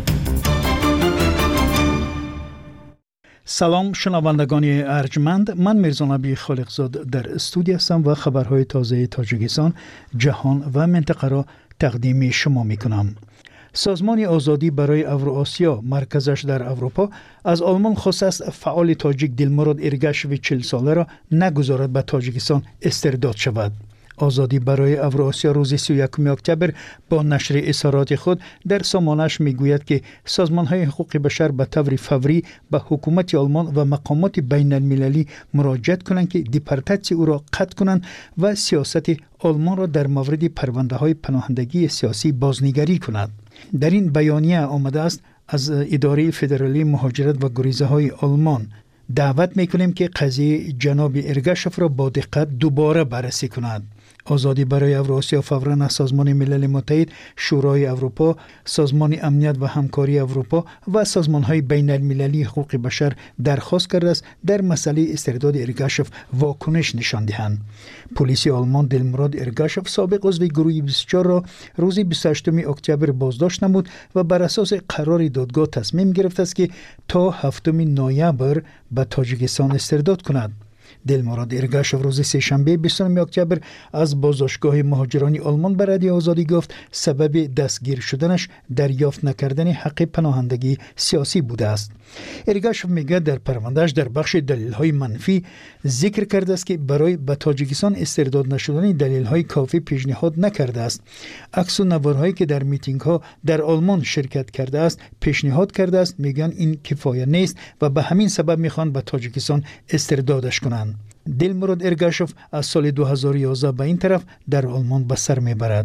سلام شنوندگان ارجمند، من میرزا نبی خالقزاد در استودیو هستم و خبرهای تازه تاجیکستان، جهان و منطقه را تقدیم شما میکنم. سازمان آزادی برای اوراسیا مرکزش در اروپا از آلمان خواست است فعال تاجیک دلمراد ارگاشوی 40 ساله را نگذارد به تاجیکستان استرداد شود. آزادی برای اوراسیا روز 31 اکتبر با نشر اظهارات خود در سامانه‌اش میگوید که سازمان‌های حقوق بشر به طور فوری به حکومت آلمان و مقامات بین المللی مراجعت کنند که دیپورتاسیون او را قطع کنند و سیاست آلمان را در مورد پرونده‌های پناهندگی سیاسی بازنگری کنند. در این بیانیه آمده است از اداره فدرالی مهاجرت و گریزه‌های آلمان دعوت میکنیم که قضیه جناب ارگاشوف را با دقت دوباره بررسی کنند. آزادی برای اوراسیا فوراً از سازمان ملل متحد، شورای اروپا، سازمان امنیت و همکاری اروپا و سازمان‌های بین المللی حقوق بشر درخواست کرده است در مسئله استرداد ارگاشوف واکنش نشان دهند. پلیس آلمان دلمراد ارگاشوف سابق عضو گروه 24 را روز 28 اکتبر بازداشت نمود و بر اساس قرار دادگاه تصمیم گرفت است که تا 7 نوامبر به تاجیکستان استرداد کند. دلمراد ارگاشوف روز سه‌شنبه 29 اکتبر از بازداشتگاه مهاجران آلمان به رادیو آزادی گفت سبب دستگیر شدنش دریافت نکردن حق پناهندگی سیاسی بوده است. ارگاشوف میگه در پروندهش در بخش دلیل‌های منفی ذکر کرده است که برای به تاجیکستان استرداد نشدن دلیل‌های کافی پیشنهاد نکرده است. عکس و نوارهایی که در میتینگ‌ها در آلمان شرکت کرده است پیشنهاد کرده است. میگن این کفایت نیست و به همین سبب میخوان به تاجیکستان استردادش کنند. دلمراد ارگاشوف از سال 2011 به این طرف در آلمان به سر میبرد.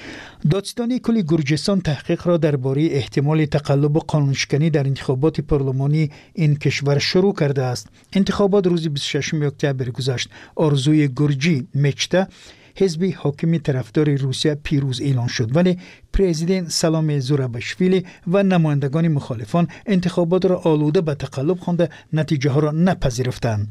دادستانی کل گرجستان تحقیق را درباره احتمال تقلب و قانونشکنی در انتخابات پارلمانی این کشور شروع کرده است. انتخابات روز 26 اکتبر گذشت. آرزوی گرجی مچته حزب حاکم طرفدار روسیه پیروز اعلان شد، ولی پرزیدنت سلام زوراباشویلی و نمایندگان مخالفان انتخابات را آلوده به تقلب خوانده نتیجه ها را نپذیرفتند.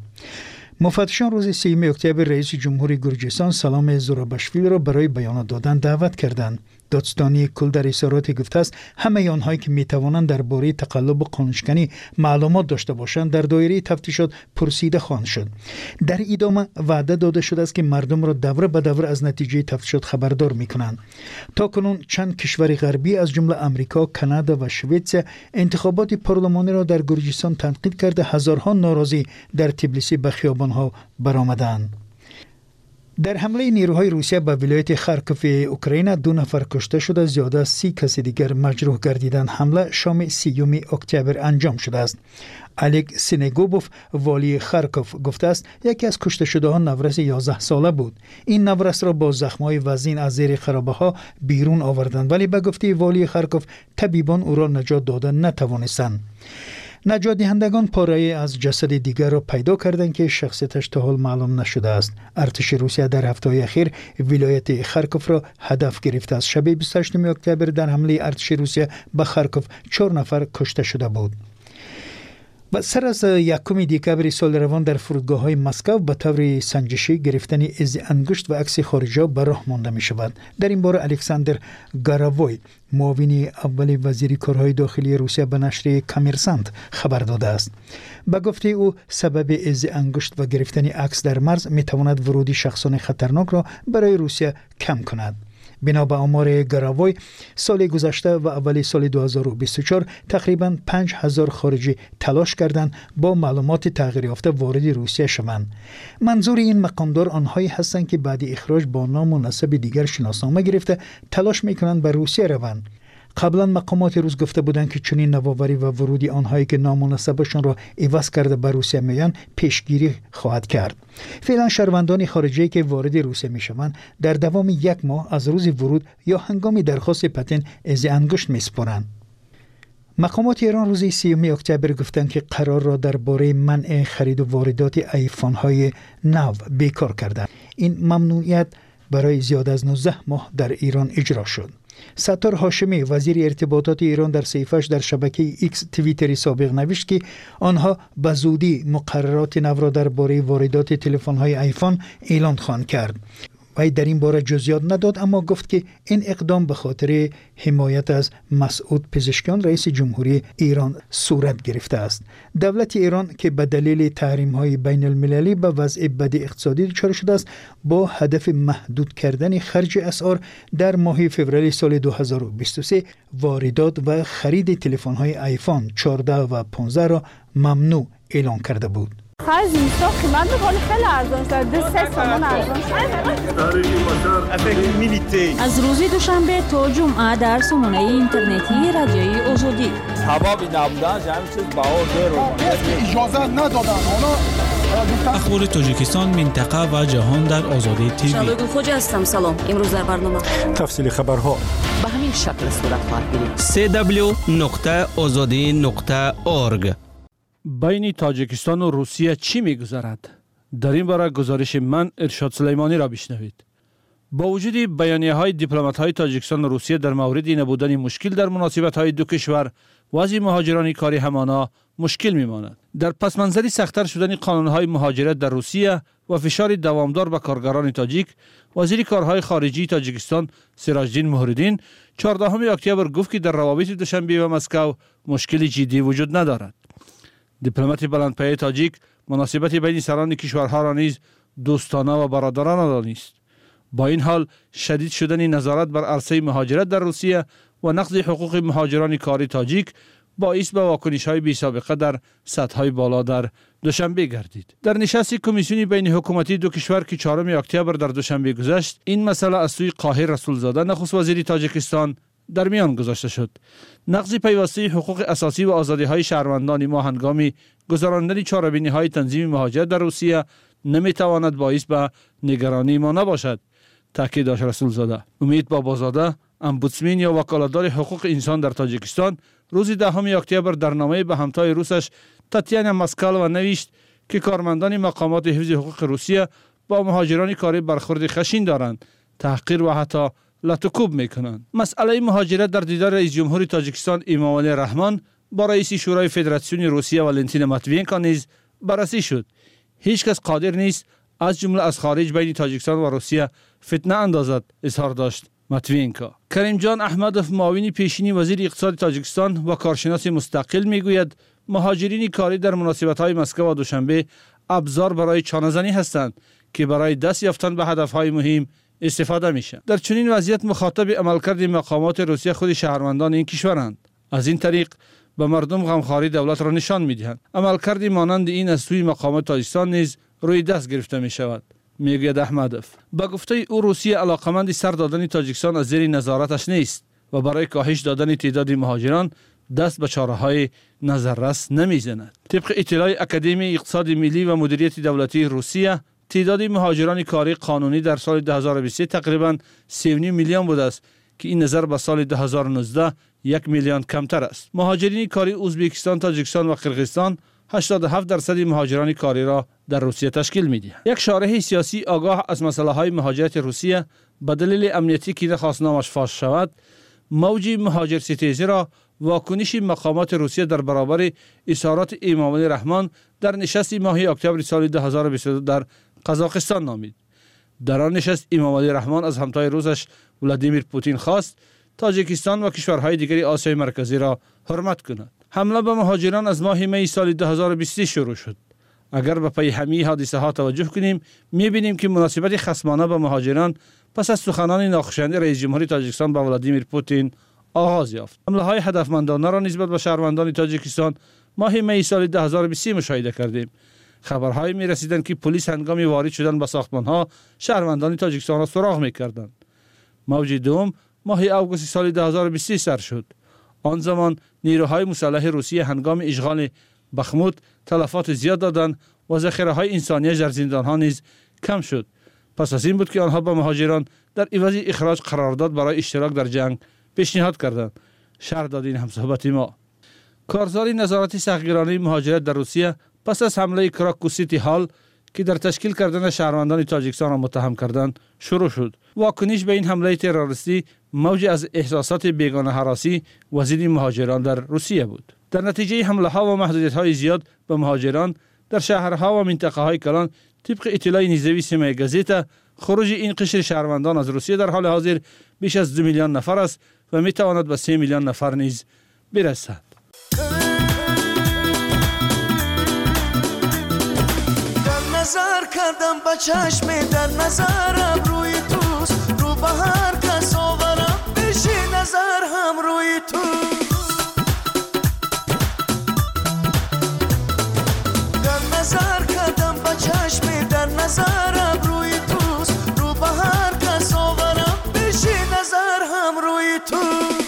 مفتشان روز 3 اکتبر رئیس جمهور گرجستان سلام زوراباشویلی را برای بیان دادن دعوت کردند. دادستانی کل در اظهارات گفته است همه آنهایی که میتوانند درباره تقلب و قانونشکنی معلومات داشته باشند در دایره تفتیشات پرسیده خواهند شد. در ادامه وعده داده شده است که مردم را دوره به دوره از نتیجه تفتیشات خبردار میکنند. تاکنون چند کشور غربی از جمله امریکا، کانادا و سوئیسرا انتخابات پارلمانی را در گرجستان تنقید کرده هزارها ناراضی در تبلیسی به خیابانها برآمدند. در حمله نیروهای روسیه به ولایت خارکوف اوکراین 2 نفر کشته شده، زیاده از 30 کس دیگر مجروح گردیدند. حمله شام 30 اکتبر انجام شده است. الک سینگوبوف والی خارکوف گفته است یکی از کشته شده ها نورس 11 ساله بود. این نورس را با زخم‌های وزین از زیر خرابه ها بیرون آوردند، ولی به گفته والی خارکوف طبیبان او را نجات دادن نتوانستند. نجات دهندگان پاره‌ای از جسد دیگر را پیدا کردند که شخصیتش تا حال معلوم نشده است. ارتش روسیه در هفته‌های اخیر ولایت خارکوف را هدف گرفته است. شب 28 اکتبر در حمله ارتش روسیه به خارکوف 4 نفر کشته شده بود. و سر از 1 دکبر سال روان در فرودگاه‌های مسکو به طور سنجشی گرفتن از انگشت و عکس خارجه به راه مانده می شود. در این باره الکساندر گاراوی معاون اول وزیر کارهای داخلی روسیه به نشر کامرسانت خبر داده است. به گفته او سبب از انگشت و گرفتن عکس در مرز می تواند ورود شخصان خطرناک را برای روسیه کم کند. بنا به آمار گراوای سال گذشته و اولی سال 2024 تقریبا 5000 خارجی تلاش کردند با معلومات تغییر یافته وارد روسیه شوند. منظور این مقامدار آنهایی هستند که بعد اخراج با نام و نسب دیگر شناسنامه گرفته تلاش میکنند به روسیه روند. قبلا مقامات روس گفته بودند که چنین نوآوری و ورودی آنهایی که نام و نسبشان را عوض کرده به روسیه میان پیشگیری خواهد کرد. فعلا شهروندان خارجی که وارد روسیه میشوند در دوام 1 ماه از روز ورود یا هنگام درخواست پتن از انگشت میسپارند. مقامات ایران روز 30 اکتبر گفتند که قرار را درباره منع خرید و واردات آیفون های نو بیکار کردند. این ممنوعیت برای زیاد از 19 ماه در ایران اجرا شد. ستار هاشمی وزیر ارتباطات ایران در صفحه‌اش در شبکه ایکس توییتری سابق نوشت که آنها به زودی مقررات نو را درباره واردات تلفن‌های آیفون اعلان خواهند کرد. وی در این باره جزئیات نداد، اما گفت که این اقدام به خاطر حمایت از مسعود پزشکیان رئیس جمهوری ایران صورت گرفته است. دولت ایران که به دلیل تحریم‌های بین المللی به وضع بد اقتصادی دچار شده است، با هدف محدود کردن خرج اسعار در ماه فوریه سال 2023 واردات و خرید تلفن‌های آیفون 14 و 15 را ممنوع اعلان کرده بود. خرج اینستا قیمت می‌کنه خیلی ارزان شده، 3 تومان ارزان شده. از روز دوشنبه تا جمعه در سامانه اینترنتی رادیوی آزادی. حبابی نبودن همین چیز باور رو اجازه ندادن. اخبار تاجیکستان، منطقه و جهان در آزادی تیوی. شباب خوش هستم. سلام. امروز در برنامه تفصیل خبرها به همین شکل صورت خواهد گرفت. www.azadi.org. بین تاجیکستان و روسیه چی می‌گذرد؟ در این باره گزارش من ارشاد سلیمانی را بشنوید. با وجود بیانیه‌های دیپلمات‌های تاجیکستان و روسیه در مورد نبودن مشکل در مناسبت‌های دو کشور، وضع مهاجران کاری همانا مشکل می‌ماند. در پس منظر سخت‌تر شدن قانون‌های مهاجرت در روسیه و فشار دوامدار به کارگران تاجیک، وزیر کارهای خارجی تاجیکستان سراجدین مهردین 14 اکتبر گفت که در روابط دوشنبه و مسکو مشکلی جدی وجود ندارد. دیپلمات بلندپایه تاجیک مناسبت بین سران کشورها را نیز دوستانه و برادرانه دانست. با این حال شدید شدن نظارت بر عرصه مهاجرت در روسیه و نقض حقوق مهاجران کاری تاجیک باعث به واکنش‌های بی‌سابقه در سطح‌های بالا در دوشنبه گردید. در نشست کمیسیون بین حکومتی دو کشور که 4 اکتبر در دوشنبه گذشت، این مسئله از سوی قاهر رسولزاده نخست وزیر تاجیکستان در میان گذاشته شد. نقض پیوسته حقوق اساسی و آزادی‌های شهروندان ما هنگام گذراندن چاره‌بینی‌های تنظیم مهاجرت در روسیه نمی‌تواند باعث به نگرانی ما نباشد، تاکید داشت رسولزاده. امید بابازاده، امبودسمن یا وکالتدار حقوق انسان در تاجیکستان، روز 10 اکتبر در نامه به همتای روسش تاتیانا ماسکالوا نوشت که کارمندان مقامات حفظ حقوق روسیه با مهاجران کاری برخورد خشن دارند، تحقیر و حتی لطوکوب میکنند. مسئله مهاجرت در دیدار رئیس جمهور تاجیکستان امامعلی رحمان با رئیس شورای فدراسیون روسیه والنتین ماتوینکا نیز بررسی شد. هیچ کس قادر نیست از جمله از خارج بین تاجیکستان و روسیه فتنه اندازد، اظهار داشت ماتوینکا. کریم جان احمدوف، معاون پیشینی وزیر اقتصاد تاجیکستان و کارشناس مستقل، میگوید مهاجرین کاری در مناسبت‌های مسکو و دوشنبه ابزار برای چانه‌زنی هستند که برای دست یافتن به هدف‌های مهم استفاده میشه. در چنین وضعیت مخاطب عملکرد مقامات روسیه خود شهروندان این کشورند. از این طریق به مردم غمخواری دولت را نشان میدهند. عملکرد مانند این از سوی مقامات تاجیکستان نیز روی دست گرفته می شود، میگوید احمدوف. با گفته او روسیه علاقمند سر دادن تاجیکستان از زیر نظارتش نیست و برای کاهش دادن تعداد مهاجران دست به چاره‌های نظررس نمیزند. طبق اطلاع اکادمی اقتصاد ملی و مدیریت دولتی روسیه، تعداد مهاجران کاری قانونی در سال 2023 تقریباً 3.5 میلیون بوده است که این نظر به سال 2019 1 میلیون کمتر است. مهاجرین کاری ازبکستان، تاجیکستان و قرقیزستان 87% مهاجران کاری را در روسیه تشکیل می‌دهند. یک شارح سیاسی آگاه از مسائل مهاجرت روسیه به دلیل امنیتی که نخواست نامش فاش شود، موج مهاجر ستیزی را واکنش مقامات روسیه در برابر اظهارات امامعلی رحمان در نشست ماه اکتبر سال 2022 در قزاقستان نامید. در آن نشست امامعلی رحمان از همتای روسش ولادیمیر پوتین خواست تاجیکستان و کشورهای دیگری آسیای مرکزی را حرمت کند. حمله به مهاجران از ماه می سال 2020 شروع شد. اگر به پی همین حادثه ها توجه کنیم می‌بینیم که مناسبت خصمانه به مهاجران پس از سخنان ناخوشایند رئیس جمهوری تاجیکستان با ولادیمیر پوتین آغاز یافت. حمله های هدفمندانه را نسبت به شهروندان تاجیکستان ماه می سال 2020 مشاهده کردیم. خبرهایی می رسیدند که پلیس هنگام وارد شدن به ساختمان ها شهروندان تاجیکستان را سراغ می کردند. موج دوم ماه اوگوست سال 2020 سر شد. آن زمان نیروهای مسلح روسیه هنگام اشغال بخموت تلفات زیاد دادند و ذخیره های انسانی در زندان ها نیز کم شد. پس از این بود که آنها به مهاجران در عوض اخراج قرارداد برای اشتراک در جنگ پیشنهاد کردند. شرح داد این همصحبت ما. کارزار نظارت سختگیرانه مهاجرت در روسیه پس از حمله کراکو سیتی هال که در تشکیل کردن شهروندان تاجیکستان را متهم کردند شروع شد. واکنش به این حمله تروریستی موج از احساسات بیگانه هراسی وزیر مهاجران در روسیه بود. در نتیجه حمله ها و محدودیت های زیاد به مهاجران در شهرها و منطقه های کلان طبق اطلاع نیزوی سیمای گازیتا خروج این قشر شهروندان از روسیه در حال حاضر بیش از 2 میلیون نفر است و می تواند به 3 میلیون نفر نیز برسد. در نظر کردم با چشم در نظرم روی توست رو به هر کس آورم بشی نظر هم روی توست در نظر کردم با چشم در نظرم روی توست رو به هر کس آورم بشی نظر هم روی توست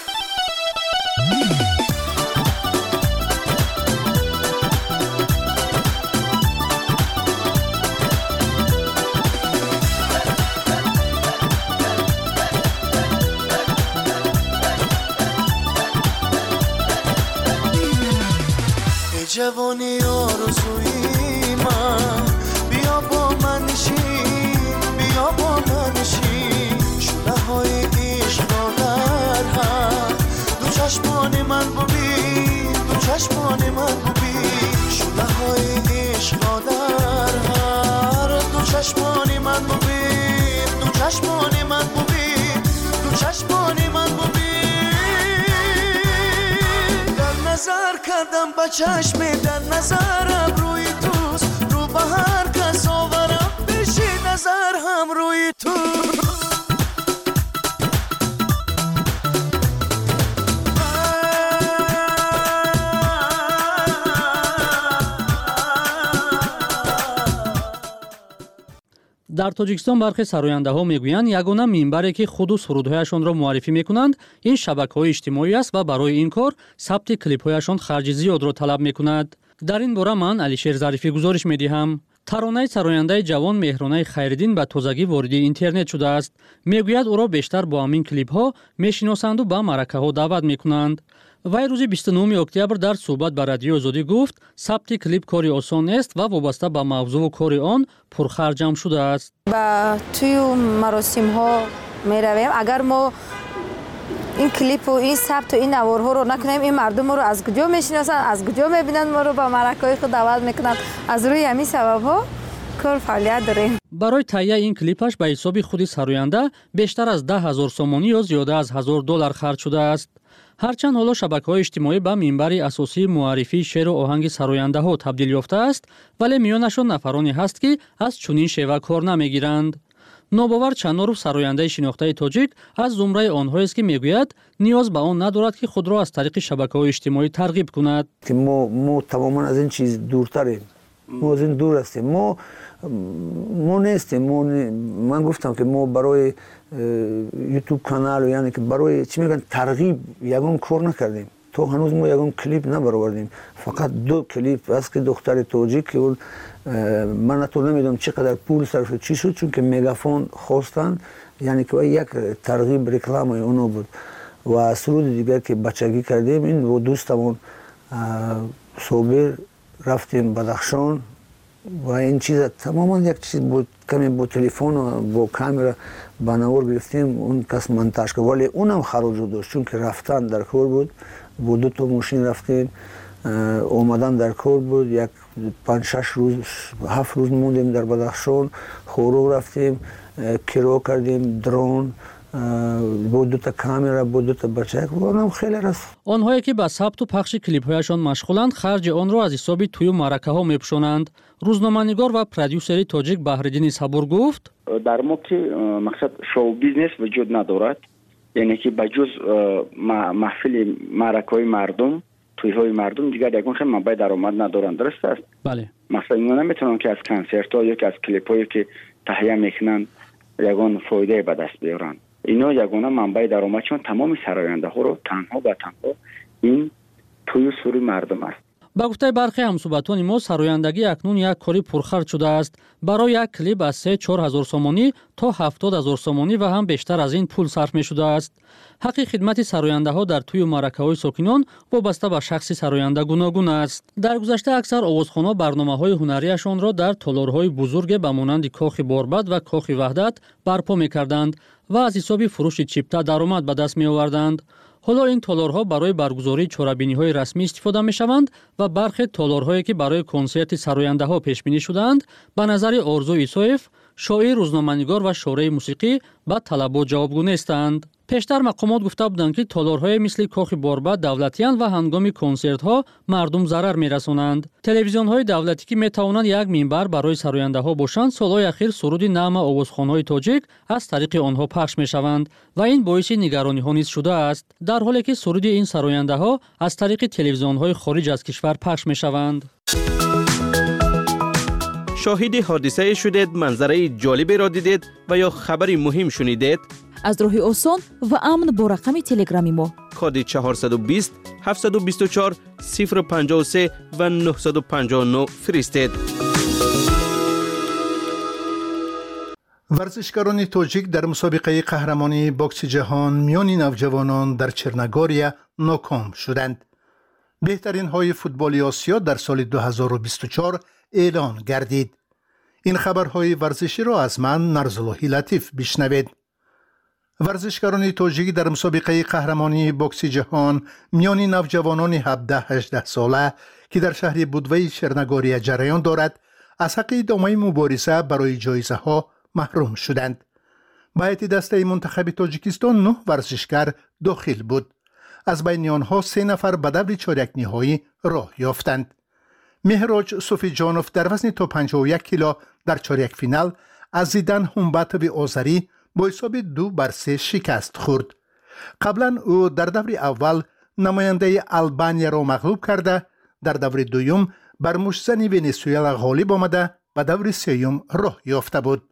جوانی آرزوی من بیا با من نشین بیا با من نشین شونه های عشق را در هم دو چشمان من ببین دو چشمان من ببین شونه های عشق را در هم دو چشمان من ببین دو چشمان من ببین دو چشمان من ببین نظر کردم با چشم در نظرم روی توست رو به هر کس آورم بشی نظر هم روی توست در تاجیکستان برخی سراینده‌ها میگویند یگانه منبری که خود و سرودهایشان را معرفی میکنند این شبکه‌های اجتماعی است و برای این کار ثبت کلیپ‌هایشان خرج زیاد را طلب میکند. در این باره من علیشیر ظریفی گزارش میدهم. ترانه سراینده جوان مهرانه خیرالدین به تازگی وارد اینترنت شده است. میگوید او را بیشتر با همین کلیپ‌ها میشناسند و به معرکه‌ها دعوت میکنند. وی روز 29 اکتبر در صحبت با رادیو آزادی گفت ثبت کلیپ کاری آسان است و وابسته به موضوع و کار آن پرخرج هم شده است. با توی مراسم ها می رویم اگر ما این کلیپ و این ثبت و این نوارها رو نکنیم این مردم ما رو از کجا میشناسن از کجا میبینن ما رو به معرکه‌های خود دعوت میکنن از روی همین سبب ها کار فعالیت داریم. برای تهیه این کلیپش به حساب خود سراینده بیشتر از 10,000 سومانی یا زیاده از $1,000 خرج شده است. هرچند حالا شبکه‌های اجتماعی به منبر اساسی معرفی شعر و آهنگ سراینده‌ها تبدیل یافته است ولی میانشان نفرانی هست که از چنین شیوه کار نمیگیرند. نوباور چنارو سراینده شناخته تاجیک از زمره آنهایی است که میگوید نیاز به آن ندارد که خود را از طریق شبکه‌های اجتماعی ترغیب کند. که ما تماما از این چیز دورتریم. ما از این دور هستیم. ما نیستیم. من گفتم که ما برای یوتیوب کانال یعنی که برای چی میگن ترغیب یگان کار نکردیم. تو هنوز ما یگان کلیپ نبرآوردیم. فقط 2 کلیپ است که دختر تاجیک که من تو نمیدونم چقدر پول صرف چی شد چون که مگافون خواستن یعنی که یک ترغیب رکلام اونو بود و سرود دیگر که بچگی کردیم این و دوستمون صابر رفتیم بدخشان و این چیز تماما یک چیز بود کمی با تلفن و با کامera بناور گرفتیم اون کس منتاج کرد ولی اونم خراج داشت چون که رفتن در کار بود با 2 تا ماشین رفتیم اومدن در کار بود یک 5-6 روز 7 روز موندیم در بدخشان خورو رفتیم کرو کردیم درون با دو تا کامera با دو تا بچه اونم خیلی رفت. آنهایی که با ثبت و پخش کلیپ‌هایشان مشغولند خرج آن را از حساب توی معرکه‌ها می‌پوشانند. روزنامه‌نگار و پرودیوسر تاجیک بهرالدین صبور گفت در ما که مقصد شو بیزنس وجود ندارد، یعنی که بجز محفل معرکه‌های مردم، توی‌های مردم دیگر یگانش منبع درآمد ندارند. درست است؟ بله. مثلا اینا نمیتونن که از کنسرت‌ها یا که از کلیپ‌هایی که تهیه میکنن یگان فایده به دست بیارن. اینا یگانه منبع درآمدشون تمام سراینده‌ها رو تنها و تنها این توی سوری مردم است. با گفته برخی همصحبتان ما سرایندگی اکنون یک کاری پرخرج شده است. برای یک کلیپ از 3-4 هزار سومانی تا 70 هزار سومانی و هم بیشتر از این پول صرف می شده است. حق خدمت سراینده ها در توی معرکه‌های ساکنان وابسته به شخص سراینده گوناگون است. در گذشته اکثر آوازخوان‌ها برنامه‌های هنریشان را در تالارهای بزرگ به مانند کاخ باربد و کاخ وحدت برپا می‌کردند و از حساب فروش چیپتا درآمد به دست می‌آوردند. حالا این تالارها برای برگزاری چاره‌بینی‌های رسمی استفاده می‌شوند و برخی تالارهایی که برای کنسرت سراینده‌ها پیش‌بینی شدند به نظر آرزو ایسایف، شاعر، روزنامه‌نگار و شارع موسیقی به طلبات جوابگو نیستند. پیشتر مقامات گفته بودند که تالارهای مثل کاخ باربد دولتی‌اند و هنگام کنسرت‌ها مردم ضرر می‌رسانند. تلویزیون‌های دولتی که می‌توانند یک منبر برای سراینده‌ها باشند، سال‌های اخیر سرود نام آوازخوان‌های تاجیک از طریق آنها پخش می‌شوند و این باعث نگرانی‌ها نیز شده است، در حالی که سرود این سراینده‌ها از طریق تلویزیون‌های خارج از کشور پخش می‌شوند. شاهد حادثه شدید، منظره جالبی را دیدید و یا خبری مهم شنیدید؟ از راه آسان و امن با رقم تلگرامی ما کد 420 724 053 و 959 فرستید. ورزشکاران تاجیک در مسابقه قهرمانی بوکس جهان میان نوجوانان در چرنگوریا ناکام شدند. بهترین های فوتبال آسیا در سال 2024 اعلان گردید. این خبرهای ورزشی را از من نرزاللهی لطیف بشنوید. ورزشکاران تاجیک در مسابقه قهرمانی بوکس جهان میان نوجوانان 17-18 ساله که در شهر بودوی چرنگوریا جریان دارد از حق ادامه مبارزه برای جایزه ها محروم شدند. به هیئت دسته منتخب تاجیکستان 9 ورزشکار داخل بود. از بین آنها 3 نفر به دور چهارک نهایی راه یافتند. مهراج صوفی جانوف در وزن تا 51 کیلو در چهارک فینال از زیدان همباتوی آذری با حساب 2-3 شکست خورد. قبلا او در دور اول نماینده آلبانیا را مغلوب کرده، در دور دوم بر مشتزن ونزوئلا غالب آمده و دور سوم راه یافته بود.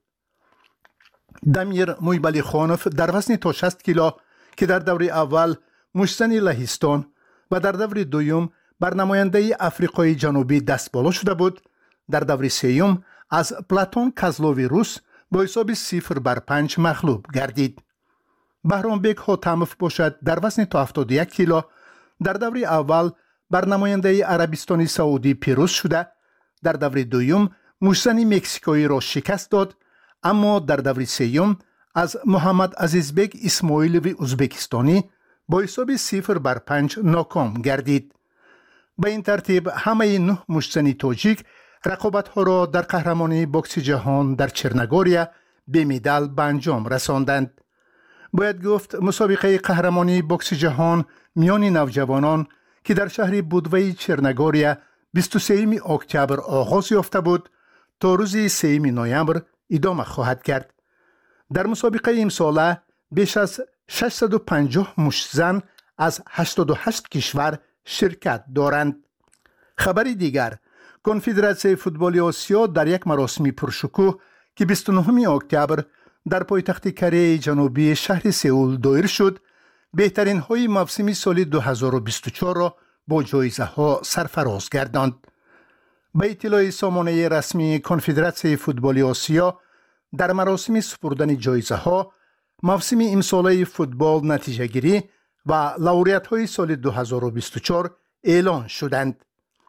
دمیر مویبلی خانوف در وزن تا 60 کیلو که در دور اول مشتزن لهستان و در دور دوم بر نماینده افریقای جنوبی دست بالا شده بود، در دور سوم از پلاتون کازلووی روس با حساب 0-5 مغلوب گردید. بهرامبک حاتموف باشد در وزن تا 71 کیلو در دور اول بر نماینده عربستان سعودی پیروز شده، در دور دوم مشتزن مکزیکایی را شکست داد، اما در دور سوم از محمد عزیزبک اسماعیلوی ازبکستانی با حساب 0-5 ناکام گردید. به این ترتیب همه 9 مشتزن تاجیک رقابت‌ها را در قهرمانی بوکس جهان در چرنگوریا به مدال به انجام رساندند. باید گفت مسابقه قهرمانی بوکس جهان میان نوجوانان که در شهر بودوی چرنگوریا 23 اکتبر آغاز یافته بود تا روز 3 نوامبر ادامه خواهد کرد. در مسابقه امساله بیش از 650 مشتزن از 88 کشور شرکت دارند. خبری دیگر، کنفدراسیون فوتبال آسیا در یک مراسم پرشکوه که 29 اکتبر در پایتخت کره جنوبی شهر سئول دایر شد، بهترین های موسم سال 2024 را با جایزه ها سرفراز گرداند. به اطلاع سامانه رسمی کنفدراسیون فوتبال آسیا، در مراسم سپردن جایزه ها موسم امساله فوتبال نتیجه گیری و لوریت های سال 2024 اعلان شدند.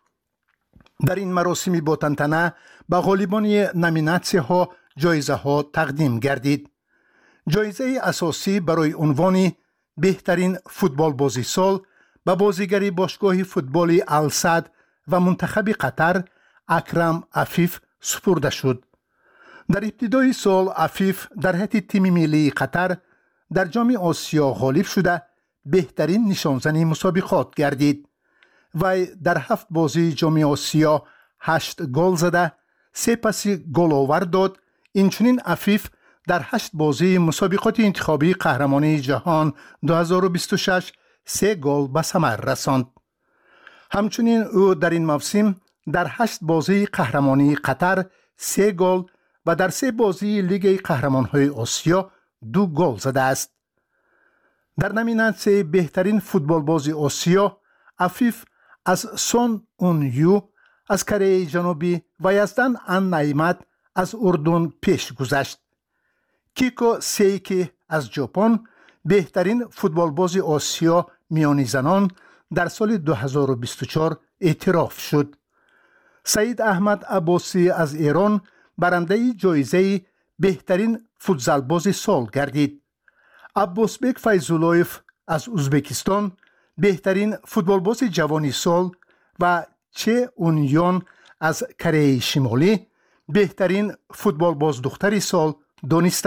در این مراسم با تنتنه به غالبان نامیناسیون ها جایزه ها تقدیم گردید. جایزه اساسی برای عنوان بهترین فوتبال بازی سال به بازیگر باشگاه فوتبال السد و منتخب قطر اکرم عفیف سپرده شد. در ابتدای سال عفیف در هیئت تیم ملی قطر در جام آسیا غالب شده بهترین نشانزن مسابقات گردید. وی در 7 بازی جام آسیا 8 گل زده، 3 پاس گل آور داد. اینچنین عفیف در 8 بازی مسابقات انتخابی قهرمانی جهان 2026 3 گل به ثمر رساند. همچنین او در این موسم در 8 بازی قهرمانی قطر 3 گل و در 3 بازی لیگ قهرمان‌های آسیا 2 گل زده است. در نامیناسیون بهترین فوتبال بازی آسیا عفیف از سون اون یو از کره جنوبی و یزدان ان نعمت از اردن پیش گذشت. کیکو سیکی از ژاپن بهترین فوتبال بازی آسیا میان زنان در سال 2024 اعتراف شد. سعید احمد عباسی از ایران برنده جایزه بهترین فوتبال بازی سال گردید. عباسبک فیض‌اللهیف از ازبکستان بهترین فوتبال بازی جوانی سال و چه اونیون از کره شمالی بهترین فوتبال باز دختری سال دانسته